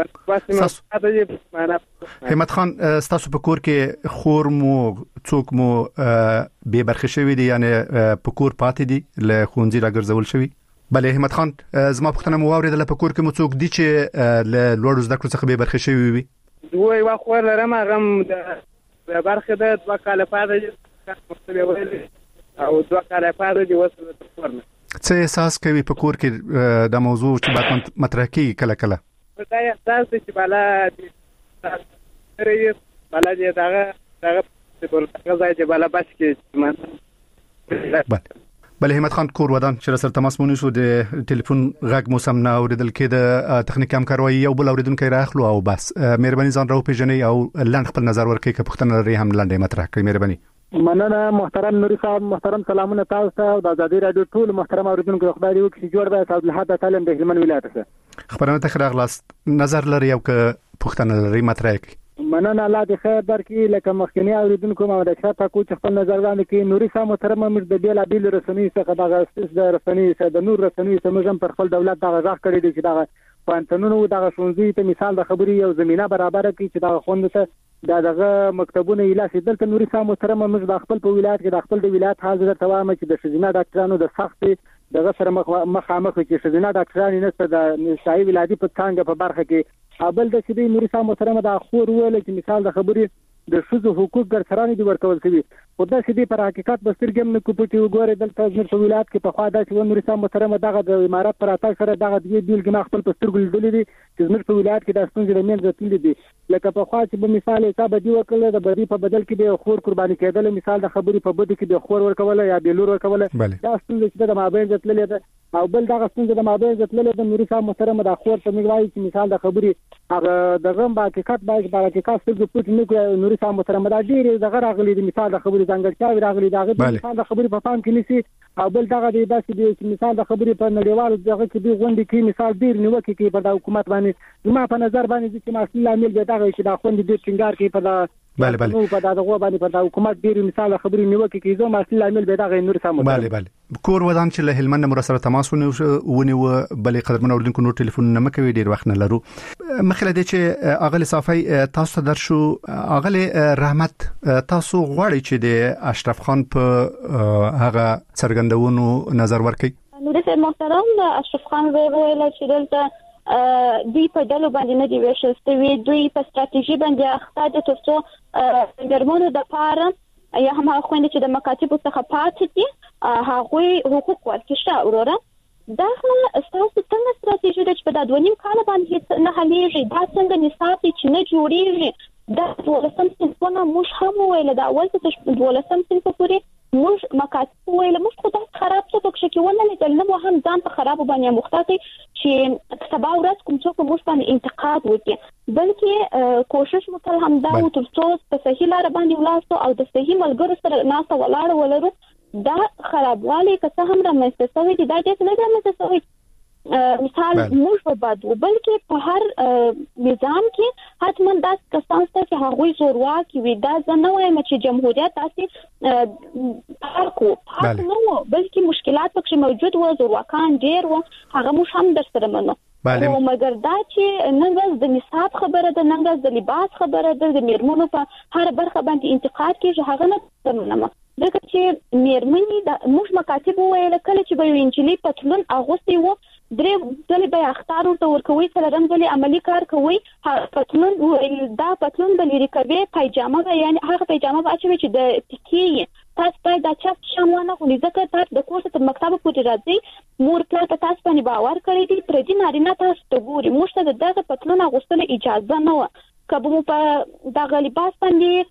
همت خان ستاسو په کور کې خور مو څوک مو به برخه شوی دی یعنی په کور پاتې دي له خونځي راګرځول شوی بله همت خان زما پښتنه مو اوریدل په کور کې مو څوک دي چې له لوړ زده کړو څخه به برخه شوی وي دوی وا خو لرم غم د برخه د دوه کال پاتې مستوي ویل او دوه کال پاتې د وسله تفورنه څه احساس کوي په کور کې د موضوع چې باید مطرح کیږي کله کله دا احساس چې بالا دې رئیس بالا دې داغه داغه ټول ځای چې بالا بس کې بله بله همت خان کور ودان چې سره تماس مونږ شو د ټلیفون غږ مو سم نه اوریدل کېده تخنیکی همکاري یو بل اوریدونکو راخلو او بس مهرباني ځان راو پیژنې او لاند خپل نظر ورکړئ که پښتنه لري هم لاندې مطرح کړئ مهرباني. مننه محترم نوري صاحب، محترم سلامونه تاسو ته او د آزادي رادیو ټول محترم اوریدونکو خدای دې وکړي جوړ به تاسو له حد تعلیم د هلمند ولایت څخه خبرونه ته خراغلاست نظر لري او که پښتنه لري مطرح کړئ. مننه الله دې خیر درکړي. لکه مخکنی اوریدونکو ما د شاته کو چې خپل نظر وړاندې کړي نوري صاحب محترم موږ د بیل بیل رسنۍ څخه دغه د رسنۍ څخه د نور رسنۍ څخه موږ پر خپل دولت دغه ځخ کړی دی چې دغه پانتنونو دغه شونځي ته مثال د خبري یو زمينه برابر کړي چې دغه خوند ته دا دغه مکتبونه ایلاس دلته نوري صاحب محترم موږ د خپل په ولایت کې د خپل د ولایت حاضر توامه چې د شزینه ډاکټرانو د سخت دغه سره مخامخ کې شزینه ډاکټران نسته د نشای ولادي په څنګه په برخه کې ابل د شدي نوري صاحب محترم د خور ویل چې مثال د خبري د شذو حقوق ګرځرانې دي ورکول شوی خو دا شدي پر حقیقت بسترګم نه کوپټي وګوره دلته زموږ په ولایت کې په خوا د چې نوري صاحب محترم دغه د امارات پر اتاک سره دغه دی بیل ګنا خپل پسترګل دي چې زموږ په ولایت کې د ستونزې لمن ځتل دي لکه په خوا چې په مثال حساب دی وکړه د بدی په بدل کې د خور قرباني کېدل مثال د خبري په بدی کې د خور ورکول یا بیلور ورکول دا ستونزې چې د مابین ځتل دي او بل دغه ستونزې د مابین ځتل د نوري صاحب محترم د خور په میوای چې مثال د خبري هغه دغه په حقیقت باندې په حقیقت څه پټ نه کوي نوري صاحب محترم دا ډیر دغه راغلي د مثال د خبري ځانګړتیا راغلي دغه مثال د خبري په پام کې نيسي او بل دغه د داسې د مثال د خبري په نړیوال دغه کې دی غونډې کې مثال ډیر نیوکه کې په د حکومت باندې ما په نظر باندې چې مسؤل عامل دی دغه چې د خوند دي څنګه کې په د بله بله نو په دغه باندې په د حکومت ډیر مثال خبري نیوکه کې زو مسؤل عامل به دغه نور سم بله بله کور ودان چې له هلمند مر سره تماس ونی و بلې قدرمن اوردونکو نور ټلیفون نه مکوي ډیر وخت نه لرو مخله دي چې اغل صافي تاسو درشو اغل رحمت تاسو غواړي چې د اشرف خان په هغه څرګندونو نظر ورکړي نو د محترم اشرف خان ویل چې دلته دوی په ډلو باندې نه دی ویشل ستوي دوی په ستراتیژي باندې اخته د ترڅو درمونو د پاره یا هم هغه خويند چې د مکاتب څخه پاتې دي هغه حقوق ورکړي وروره دا ستاسو څنګه ستراتیژي د په دادونیم کال باندې نه حلېږي دا څنګه نصاب چې نه جوړیږي دا ولسم څنګه موږ هم ویل دا اول څه ولسم څنګه پوری موږ مکاتب ویل موږ خدای خراب څه پکې کې ونه لیدل نو هم ځان په خراب باندې مختاطي چې سبا ورځ کوم څوک موږ باندې انتقاد وکړي بلکې کوشش مو تل هم دا و ترڅو په صحیح لار باندې ولاسو او د صحیح ملګرو سره ناسه ولاړ ولرو دا خرابوالی که څه هم رامنځته شوی دی دا چې نه رامنځته شوی مثال موږ په بادو بلکې په هر نظام کې حتما دا کسان چې هغوی زورواکي وي دا ځنه وایم چې جمهوریت تاسو هرکو هغه نو بلکې مشکلات پکې موجود و زورواکان ډیر و هغه موږ هم در سره منو او مګر دا چې نن ورځ د نصاب خبره ده نن ورځ د لباس خبره ده د میرمنو په هر برخه باندې انتقاد کیږي هغه نه تمنه دغه چې میرمنې د موږ مکاتب ویل کله چې به انجلي پتلون اغوستي وو درې ځلې به اختار ورته ورکوي څلورم ځلې عملی کار کوي پتلون دا پتلون به لري کوي پایجامه به یعنی هغه پایجامه به اچوي چې د تکي تاسو باید د چا شامونه خو ځکه تاسو د کورس ته مکتب پورې راځي مور پلار ته تاسو باندې باور کړی دی پر دې نارینه تاسو ته ګوري موږ ته دغه پتلون اغوستل اجازه نه و کبه په دغه لباس باندې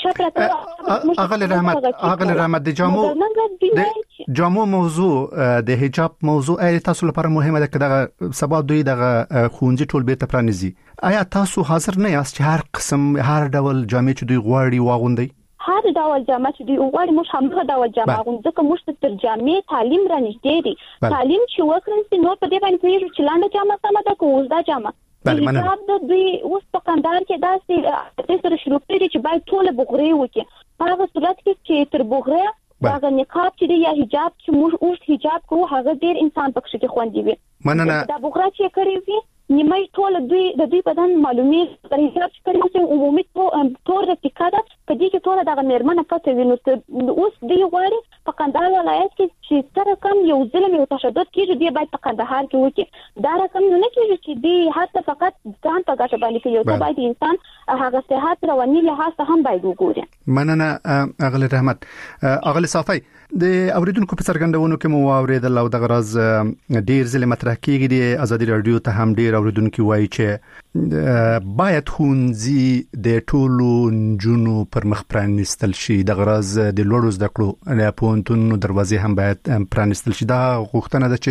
اغل رحمت اغل رحمت د جامو د جامو موضوع د حجاب موضوع اې تاسو لپاره مهمه ده کله سبا دوی دغه خونځي ټول بیرته پرانیزي آیا تاسو حاضر نه یاست چې هر قسم هر ډول جامې چې دوی غواړي واغوندي هر ډول جامې چې دوی غواړي موږ هم هر ډول جامې غوندو ځکه موږ تر جامې تعلیم را نږدې دي تعلیم چې وکړل نو په دې باندې پیژو چې لاندې جامه سم ده کوم دا جامه بله مننه حجاب د دوی اوس په قندار کې داسې د سره شروع کړي چې باید ټول بغري وکړي هغه صورت کې چې تر بغره هغه نقاب چې دی یا حجاب چې موږ اوس حجاب کوو هغه ډیر انسان پکې کې خوندي وي مننه دا بغره چې کړی وي نیمه ټول دوی د دوی بدن معلومي پر حساب چې کړي چې عمومي تور د ټیکاده په دې کې ټول دغه میرمنه پته ویني اوس دی غواړي په قندار ولایت کې چې تر کم یو ظلم او تشدد کېږي دی باید په قندهار کې وکړي دا رقم نه کېږي چې دی حتی فقط ځان په ګټه باندې کې یو باید انسان هغه صحت رواني لحاظ هم باید وګوري مننه اغل رحمت اغل صافي د اوریدونکو په څرګندونو کې مو اوریدل او د غرض ډیر ځله مطرح کیږي د ازادي رادیو ته هم ډیر اوریدونکو وایي چې باید خونځي د ټولو نجونو پر مخ پرانستل شي د غرض د لوړو زده کړو د پونتونو دروازې هم باید پرانستل شي دا غوښتنه ده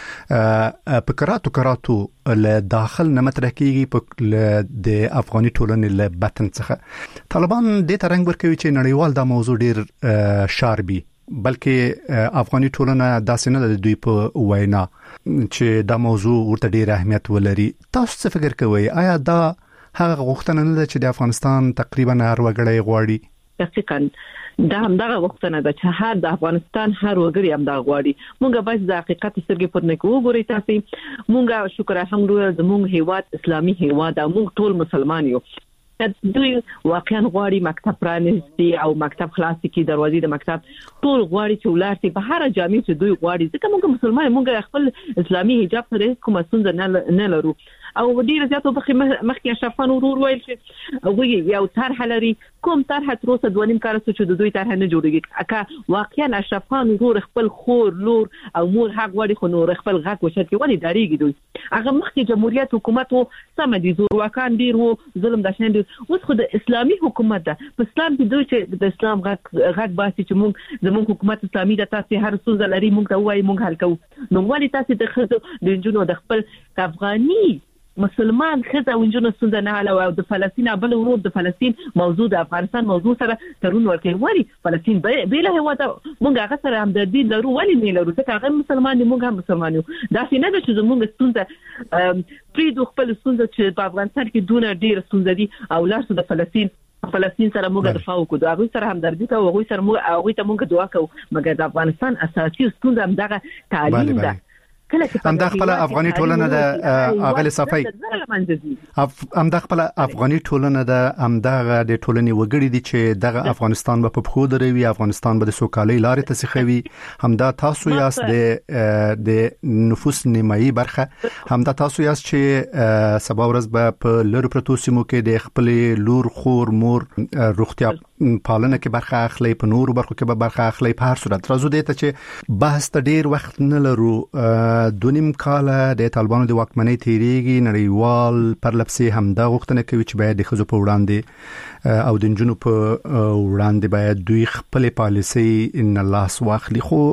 چې په کراتو کراتو له داخل نه مطرح کیږي په د افغاني ټولنې له بطن څخه طالبان د ترنګ ورکوي چې نړیوال دا موضوع ډیر شاربي بلکې افغاني ټولنه داسې نه د دوی په وینا چې دا موضوع ورته ډیر اهمیت ولري تاسو څه فکر کوئ آیا دا هغه غوښتنه نه ده چې د افغانستان تقریبا هر وګړی غواړي دقیقاً دا هم دغه غوښتنه ده چې هر د افغانستان هر وګړي هم دا غواړي مونږ باید د حقیقت سترګې پر نه کوو ګوري تاسو مونږ شکر الحمدلله زموږ هیواد اسلامي هیواد او مونږ ټول مسلمان یو دوی واقعا غواړي مکتب پرانیستي او مکتب خلاصي کی دروازې د مکتب ټول غواړي چې ولارتي په هر جامع چې دوی غواړي ځکه موږ مسلمان موږ خپل اسلامي حجاب سره کومه ستونزه نه لرو او ډیر زیاتو بخي مخکې اشرفان ورور ویل چې وی یو طرح لري کوم طرح تر اوسه دوه نیم کال څخه د دوی طرح نه جوړیږي اکه واقعا اشرفان ورور خپل خور لور او مور حق غواړي خو نور خپل غږ وشت کې ونی داریږي دوی هغه مخکې جمهوریت حکومت وو سم دي زور واکان ډیر وو ظلم د شین دي اوس خو د اسلامي حکومت ده په اسلام کې دوی چې د اسلام غږ غږ باسي چې موږ زموږ حکومت اسلامي د تاسو هر څه لري موږ ته وایي موږ حل کوو نو ولې تاسو د خزو د جنونو د خپل افغاني مسلمان خزه ونجونو ستونزه نه حل او د فلسطین بل ورور د فلسطین موضوع د افغانستان موضوع سره ترون ورکوي ولی فلسطین به له هوا مونږ هغه سره هم د دې لرو ولی نه لرو ځکه هغه مسلمان دي مونږ هم مسلمان یو دا څنګه ده چې مونږ ستونزه پری د خپل ستونزه چې په افغانستان کې دونه ډیر ستونزه دي او لاسو د فلسطین فلسطین سره موږ دفاع وکړو هغه سره همدردي کوو هغه سره موږ هغه ته موږ دعا کوو مګر د افغانستان اساسي ستونزه هم دغه تعلیم ده امدا خپل افغاني ټولنه د اغلی صفای امدا خپل افغاني ټولنه د امدا د ټولنې وګړي دي چې دغه افغانستان په پخو دروي افغانستان به د سوکالۍ لارې ته سخوي همدا تاسو یاست د د نفوس نیمایي برخه همدا تاسو یاست چې سبا ورځ به په لوري پروتو سیمو کې د خپل لور خور مور روغتیا پالنه کې برخه اخلي په نورو برخو کې به برخه اخلي په هر صورت راځو دې ته چې بحث ته ډیر وخت نه لرو دونیم کاله د طالبانو د واکمنۍ تیریږي نړیوال پرلپسې هم دا غوښتنه کوي چې باید د خزو په وړاندې او د جنونو په وړاندې باید دوی خپل پالیسي ان الله واخلي خو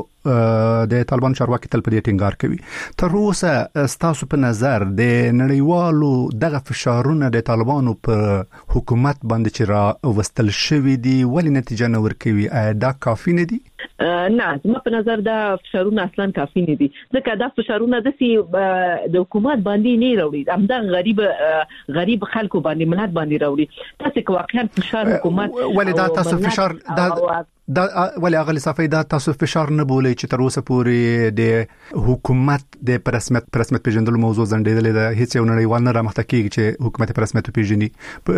د طالبان چارواکي تل په دې ټینګار کوي تر اوسه ستاسو په نظر د نړیوالو دغه فشارونه د طالبانو په حکومت باندې چې را وستل شوی دي ولې نتیجه نه ورکوي دا کافي نه دي نه زما په نظر دا فشارونه اصلا کافي نه دي ځکه دا فشارونه د سی د حکومت باندې نه راوړي همدا غریب غریب خلکو باندې ملت باندې راوړي تاسو که واقعا فشار حکومت ولې دا تاسو فشار دا دا ولی اغلی صفای دا تاسو فشار نه بولی چې تر اوسه پورې د حکومت د پرسمت پرسمت پیژندلو موضوع زندېدلې ده هیڅ یو نړیوال نه رامخته کیږي چې حکومت پرسمت پیژني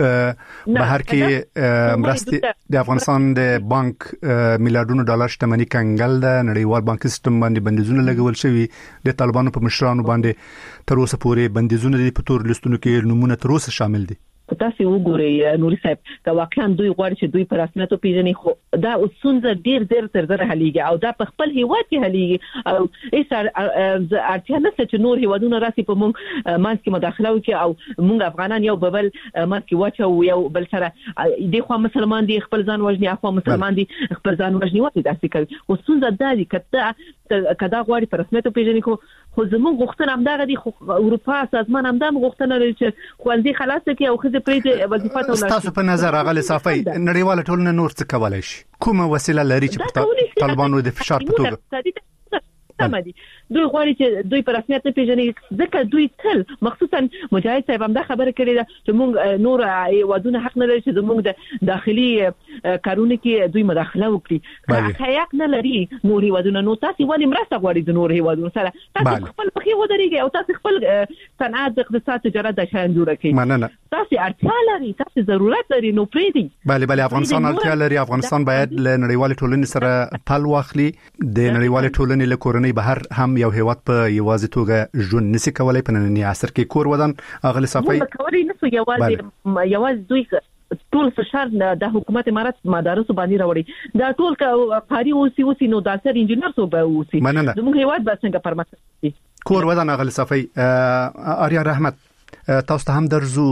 بهر کې مرستې د افغانستان د بانک میلیارډونو ډالر شتمنۍ کنګل ده نړیوال بانکي سیستم باندې بندیزونه لګول شوی د طالبانو په مشرانو باندې تر اوسه پورې بندیزونه په تور لیستونو کې نمونه تر اوسه شامل دي تاسو وګورئ نوري صاحب دا واقعا دوی غواړي چې دوی پر رسمیت پیژني خو دا اوسونځ ډیر ډیر تر زر حلیږي او دا په خپل هیواد کې حلیږي او ایسار ارتیا نشته چې نور هیوادونه راسي په مونږ مانس کې مداخله وکړي او مونږ افغانان یو ببل مانس کې واچو یو بل سره د خو مسلمان دي خپل ځان وژني اخو مسلمان دي خپل ځان وژني وته داسې کوي اوسونځ د دې کته کدا غواړي پر رسمیت پیژني خو خو زموږ غوښتنه هم دغه دي خو اروپا سازمان هم د غوښتنه لري چې خوندې خلاص کړي او خزه پرې وظیفه ته ولري تاسو په نظر اغلی صافي نړیواله ټولنه نور څه کولای شي کومه وسیله لري چې طالبانو د فشار په توګه سمدي دوی غواړي چې دوی پر رسمیت نه پیژني ځکه دوی تل مخصوصا مجاهد صاحب هم دا خبره کړې ده چې موږ نور ودونه حق نه لري چې موږ د داخلي کارونه کې دوی مداخله وکړي حق نه لري نور ودونه نو تاسو ولې مرسته غواړي د نور ودونه سره تاسو خپل مخې ودرېږي او تاسو خپل صنعت اقتصاد تجارت د شان جوړ کړئ مننه تاسو اړتیا لري تاسو ضرورت لري نو پریدي بله بله افغانستان اړتیا لري افغانستان باید له نړیوال ټولنې سره پل واخلي د نړیوال ټولنې له کورنۍ بهر هم یو هیواد په یوازې توګه ژوند نشي کولای په نننی عصر کې کور ودان اغلی صفای کولای نشو یوازې یوازې دوی ټول فشار د حکومت امارات مدارس باندې راوړي دا ټول قاری اوسي اوسي نو داسر انجنیر سو به اوسي زموږ هیواد به څنګه پرمختګ کور ودان اغلی صفای آریا رحمت تاسو ته هم درځو.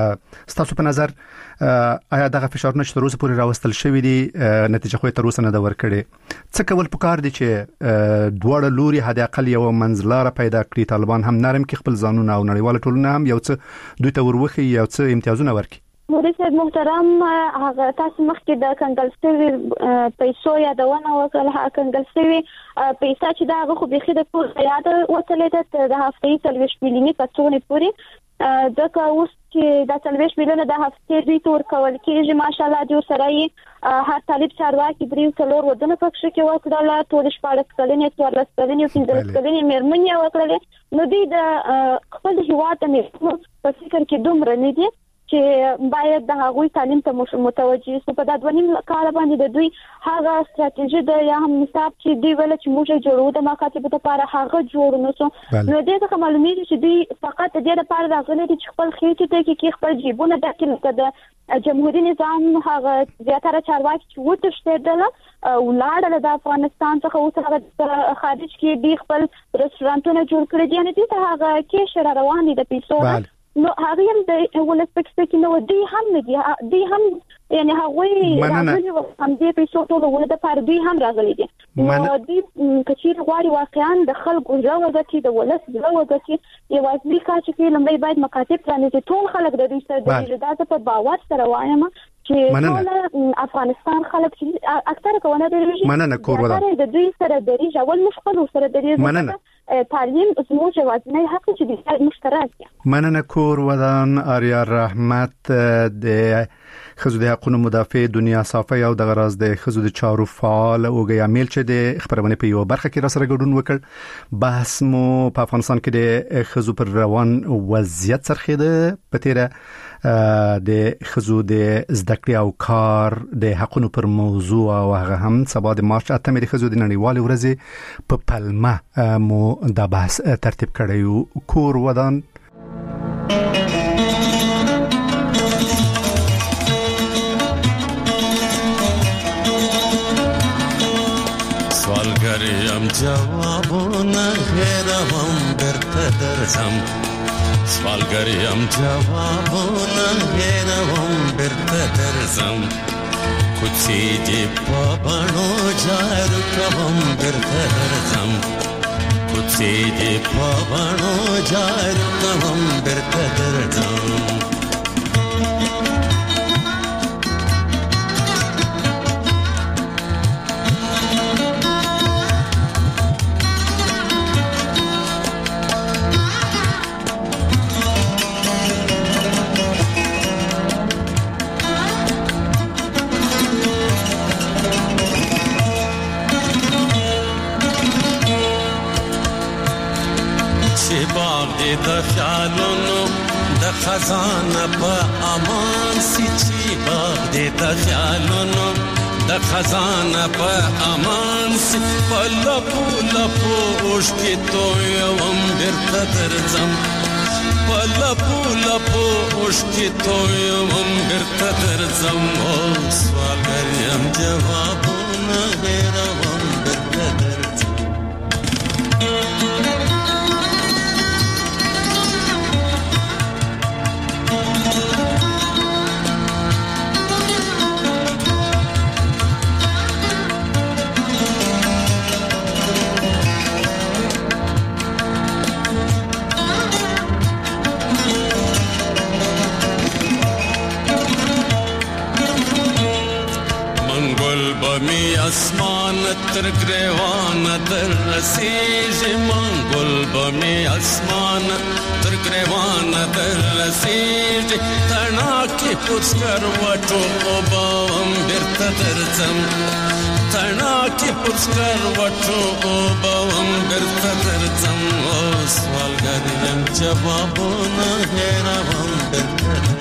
تاسو په نظر آیا دغه فشارونه چې تر اوسه پورې راوستل شوی دي نتیجه خو تر اوسه نه دا ورکړي؟ څه کول پکار دي چې دواړه لوري حد اقل یو منځلاره پیدا کړي؟ طالبان هم نرم کې خپل ځانونه او نړیواله ټولنه هم یو څه دوی ته وروخي، یو څه امتیازونه ورکړي. مولوی صاحب محترم، هغه تاسو مخکې د کنګل سوي پیسو یادونه وکړه. هغه کنګل سوي پیسې چې دا غو به خېده په یاد وصلې ده د هفتې څلوېښت میلیوني کڅوړې پورې دغه اوس چې د څلوېښت میلیونه د هفتې دوی تور کول کېږي. ماشاءالله دوی سره یې هر طالب چارواکي بریو څلور ودونه پکښ کې وکړل، ټول شپږ کلنې څوارلس کلنې او پنځلس کلنې مېرمنې وکړلې. نو دوی د خپل هیواد د مېرمنو په فکر کې دومره نه دي چې باید د هغوی تعلیم ته متوجه شي. په د دویم کال باندې د دوی هغه ستراتیژي د یا هم نصاب چې دوی ول چې موږ جوړو د مکاتبو لپاره هغه جوړ نه شو. نو دې څخه معلومیږي چې دوی فقط د دې لپاره راغلي دي چې خپل خېټې ته کې خپل جیبونه ډکې د جمهوریت نظام هغه زیاتره چارواکي چې وتښتېدل او لاړل د افغانستان څخه اوس هغه خارج کې دی خپل رستورانتونه جوړ کړي دي. نه دي ته هغه کې شر روان دي د پیسو. نو هغه هم د ولسپکس کې نو دی هم نه دی دی هم یعنی هغه راغلي هم دې پیسو ټول ول د پر دوی هم راغلي دي. نو دی کچیر غواړي واقعا د خلکو ژوندۍ د ولس ژوندۍ یوازې کار چې لمړی باید مکاتب پرانیزي. ټول خلک د دې سره د اجازه په باور سره وایم چې ټول افغانستان خلک چې اکثره کوونه د مننه کور ودا د دوی سره د ریژ اول مشکل سره د ریژ تعلیم زموږ وازنه حق چې د مشترک دي. مننه کور ودان. آریا رحمت د خزو د حقوقو مدافع دنیا صافی او د غراز د خزو د چارو فعال او غیامل چې د خبرونه په یو برخه کې را سره ګډون وکړ. بحث مو په افغانستان کې د خزو پر روان وضعیت سرخیده په تیره د خزو د زدکړې او کار د حقوقو پر موضوع او هغه هم سبا د مارچ اتمه د خزو د نړیوال ورځ په پلمه مو دا بحث ترتیب کړی. کور ودان سوالگریم جوابونه هیروم برته درځم، سوالگریم جوابونه هیروم برته درځم، کوڅې دې په بڼو جارو کوم برته درځم، کوڅې دې په بڼو جارو کوم برته درځم. د خیالونو د خزانه په امان سي، چې باغ دې د خیالونو د خزانه په امان سي، په لپو لپو اوښکې تویوم بیرته درځم، په لپو لپو اوښکې تویوم بیرته درځم. او سوالګر یم جوابونه هېروم بیرته درځم. بمی اسمان تر گریوان در رسیږي، منګل بمی اسمان تر گریوان در رسیږي، تڼا کې پوڅکر وټو وبم بیرته درځم، تڼا کې پوڅکر وټو وبم بیرته درځم. او سوالګر یم جوابونه هېروم بیرته درځم.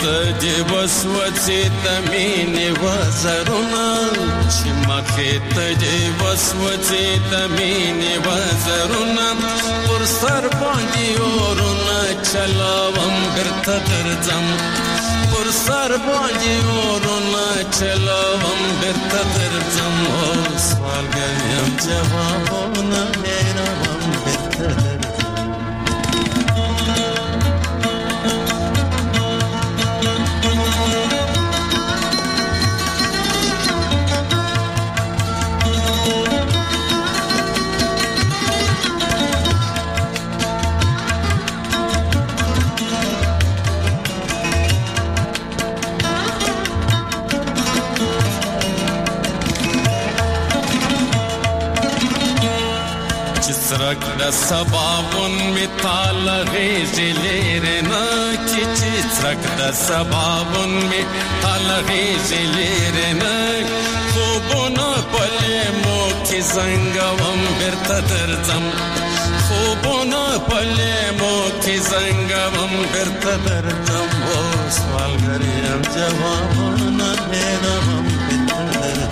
دی وسوسې د مینې وزرونه چې مخې ته دی وسوسې د مینې وزرونه پر سر باندې اورونه چلاوم بیرته درځم پر سر باندې اورونه چلاوم بیرته درځم او سوالګر یم جوابونه هېروم بیرته درځم سرک د سبابون می تال غیزی لیرنا چی چی سرک د سبابون می تال غیزی لیرنا خوبونا پلی مو کی زنگوم بیرته درځم خوبونا پلی مو کی زنگوم بیرته درځم او سوالګر یم جوابونه هېروم بیرته درځم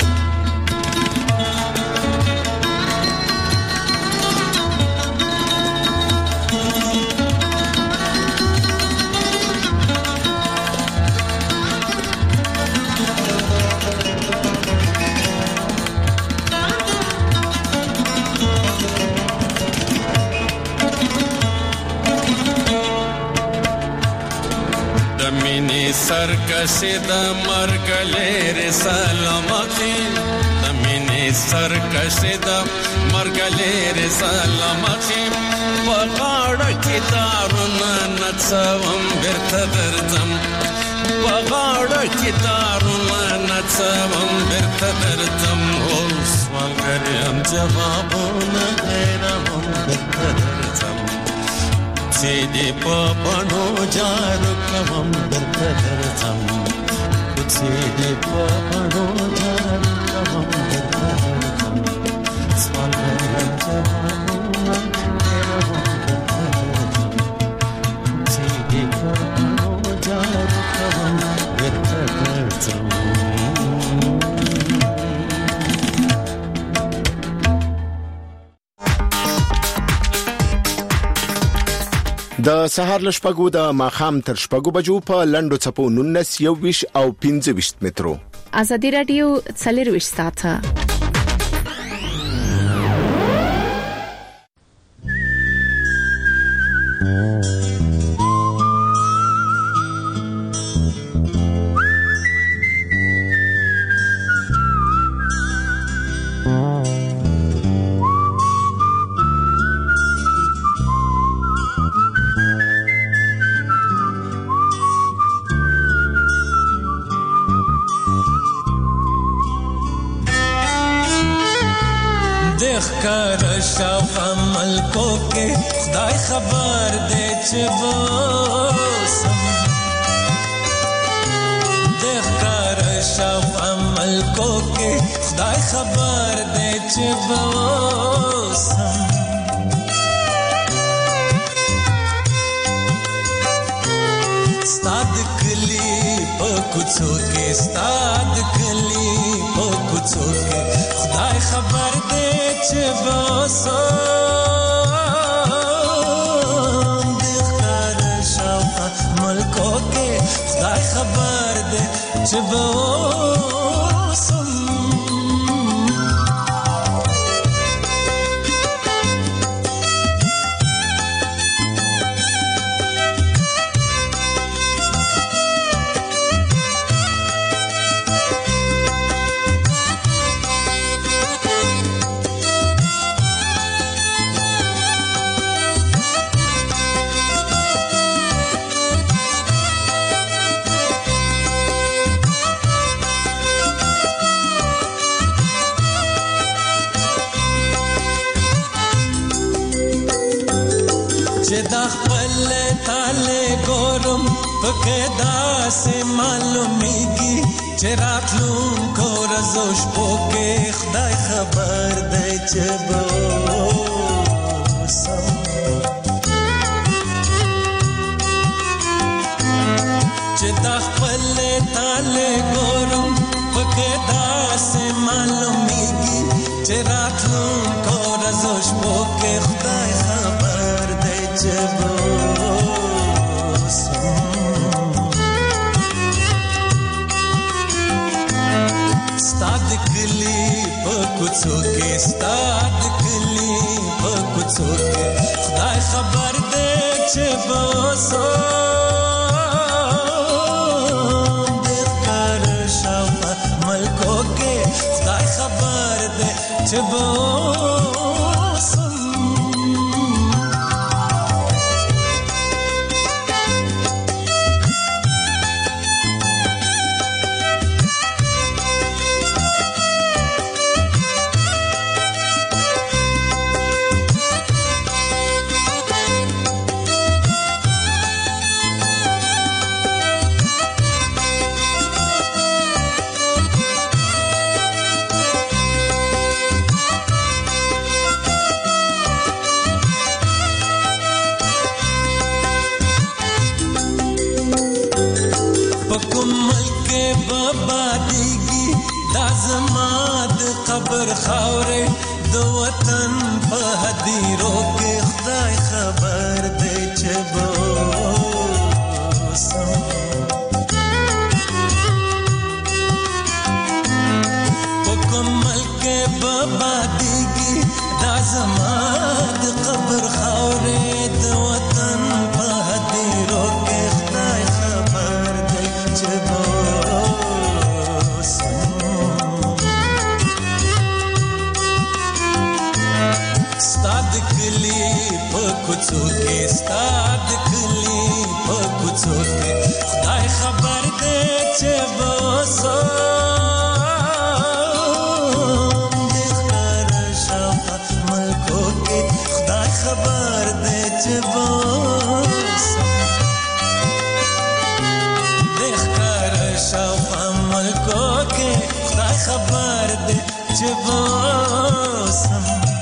سرکشی دا مرگ لیر سلامتی دمینی سرکشی دا مرگ لیر سلامتی بغاڑا کی دارونا نڅوم بیرته درځم بغاڑا کی دارونا نڅوم بیرته درځم او سوالګر یم جوابونه هېروم بیرته درځم چې دې په بڼو جارو کوم درته درځم چې دې په بڼو جارو کوم درته درځم سوالګر یم جوابونه هېروم درته درځم چې دې په بڼو جارو کوم درته درځم د سهار لشپګو د ماخام تر شپګو بجو په لندو چپو نونس یو ویش او پنځه ویش مترو ازادي رادیو څلور ویش ساعته خدای خبر دې چې بوسم د ښکار شاف عمل کو کې خدای خبر دې چې بوسم ستاد کلی په کوڅو کې ستاد کلی په کوڅو کې خدای خبر دې چې بوسم خدای خبر دې چې بوسم پکدا سے معلومیږي چې راتلونکو ورځو شپو کې خدای خبر دی چې بوسم چې د معلومیږي چې راتلونکو ورځو شپو کې خدای خبر دی چې ستاد کلی په کوڅو کې ستاد کلی په کوڅو کې خدای خبر دی چې بوسو د کار شاوه ملکو کې خدای خبر دی چې بوسو قبر خاورې د وطن په هدیرو کې خدای خبر دی چې بوسم په کوم ملک به بادیږي دا زما د قبر خاورې د وطن په هدیرو کې خدای خبر دی چې کوڅو کې ستاد کلی په کوڅو کې خدای خبر دی چې بوسو د ښکار شاوخوا ملکو کې خدای خبر دی چې بوسو د ښکار شاوخوا ملکو کې خدای خبر دی چې بوسم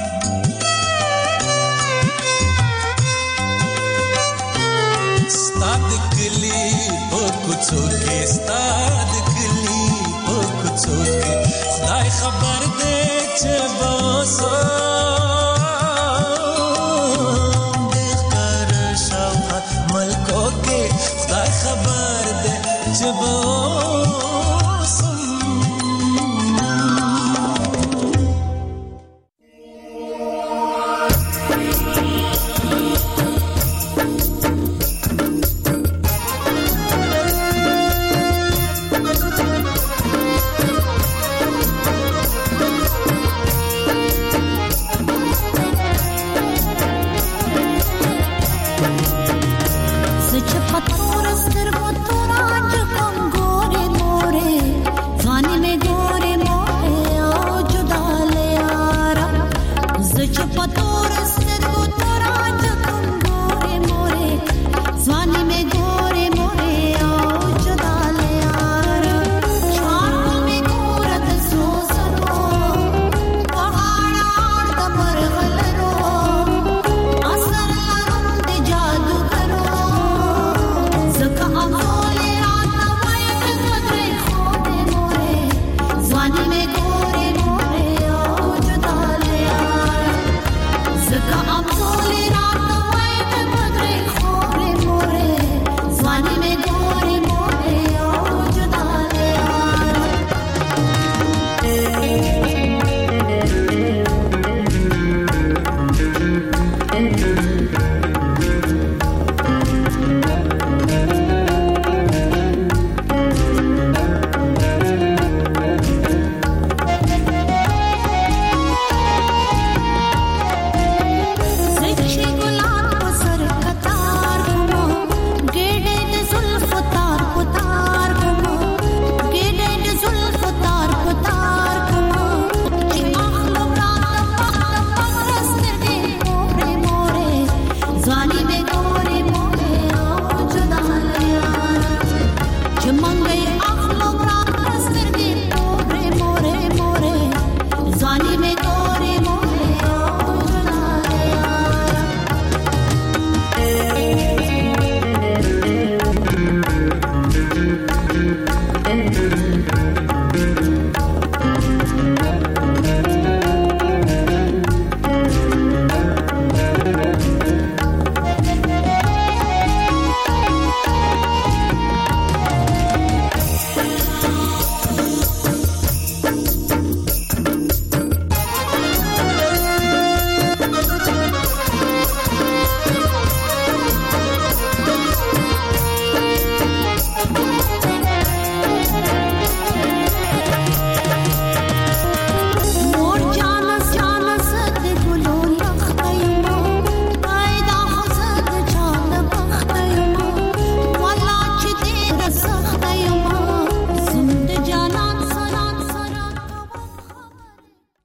کوڅو کې ستاد کلی په کوڅو کې خدای خبر دی چې بوسو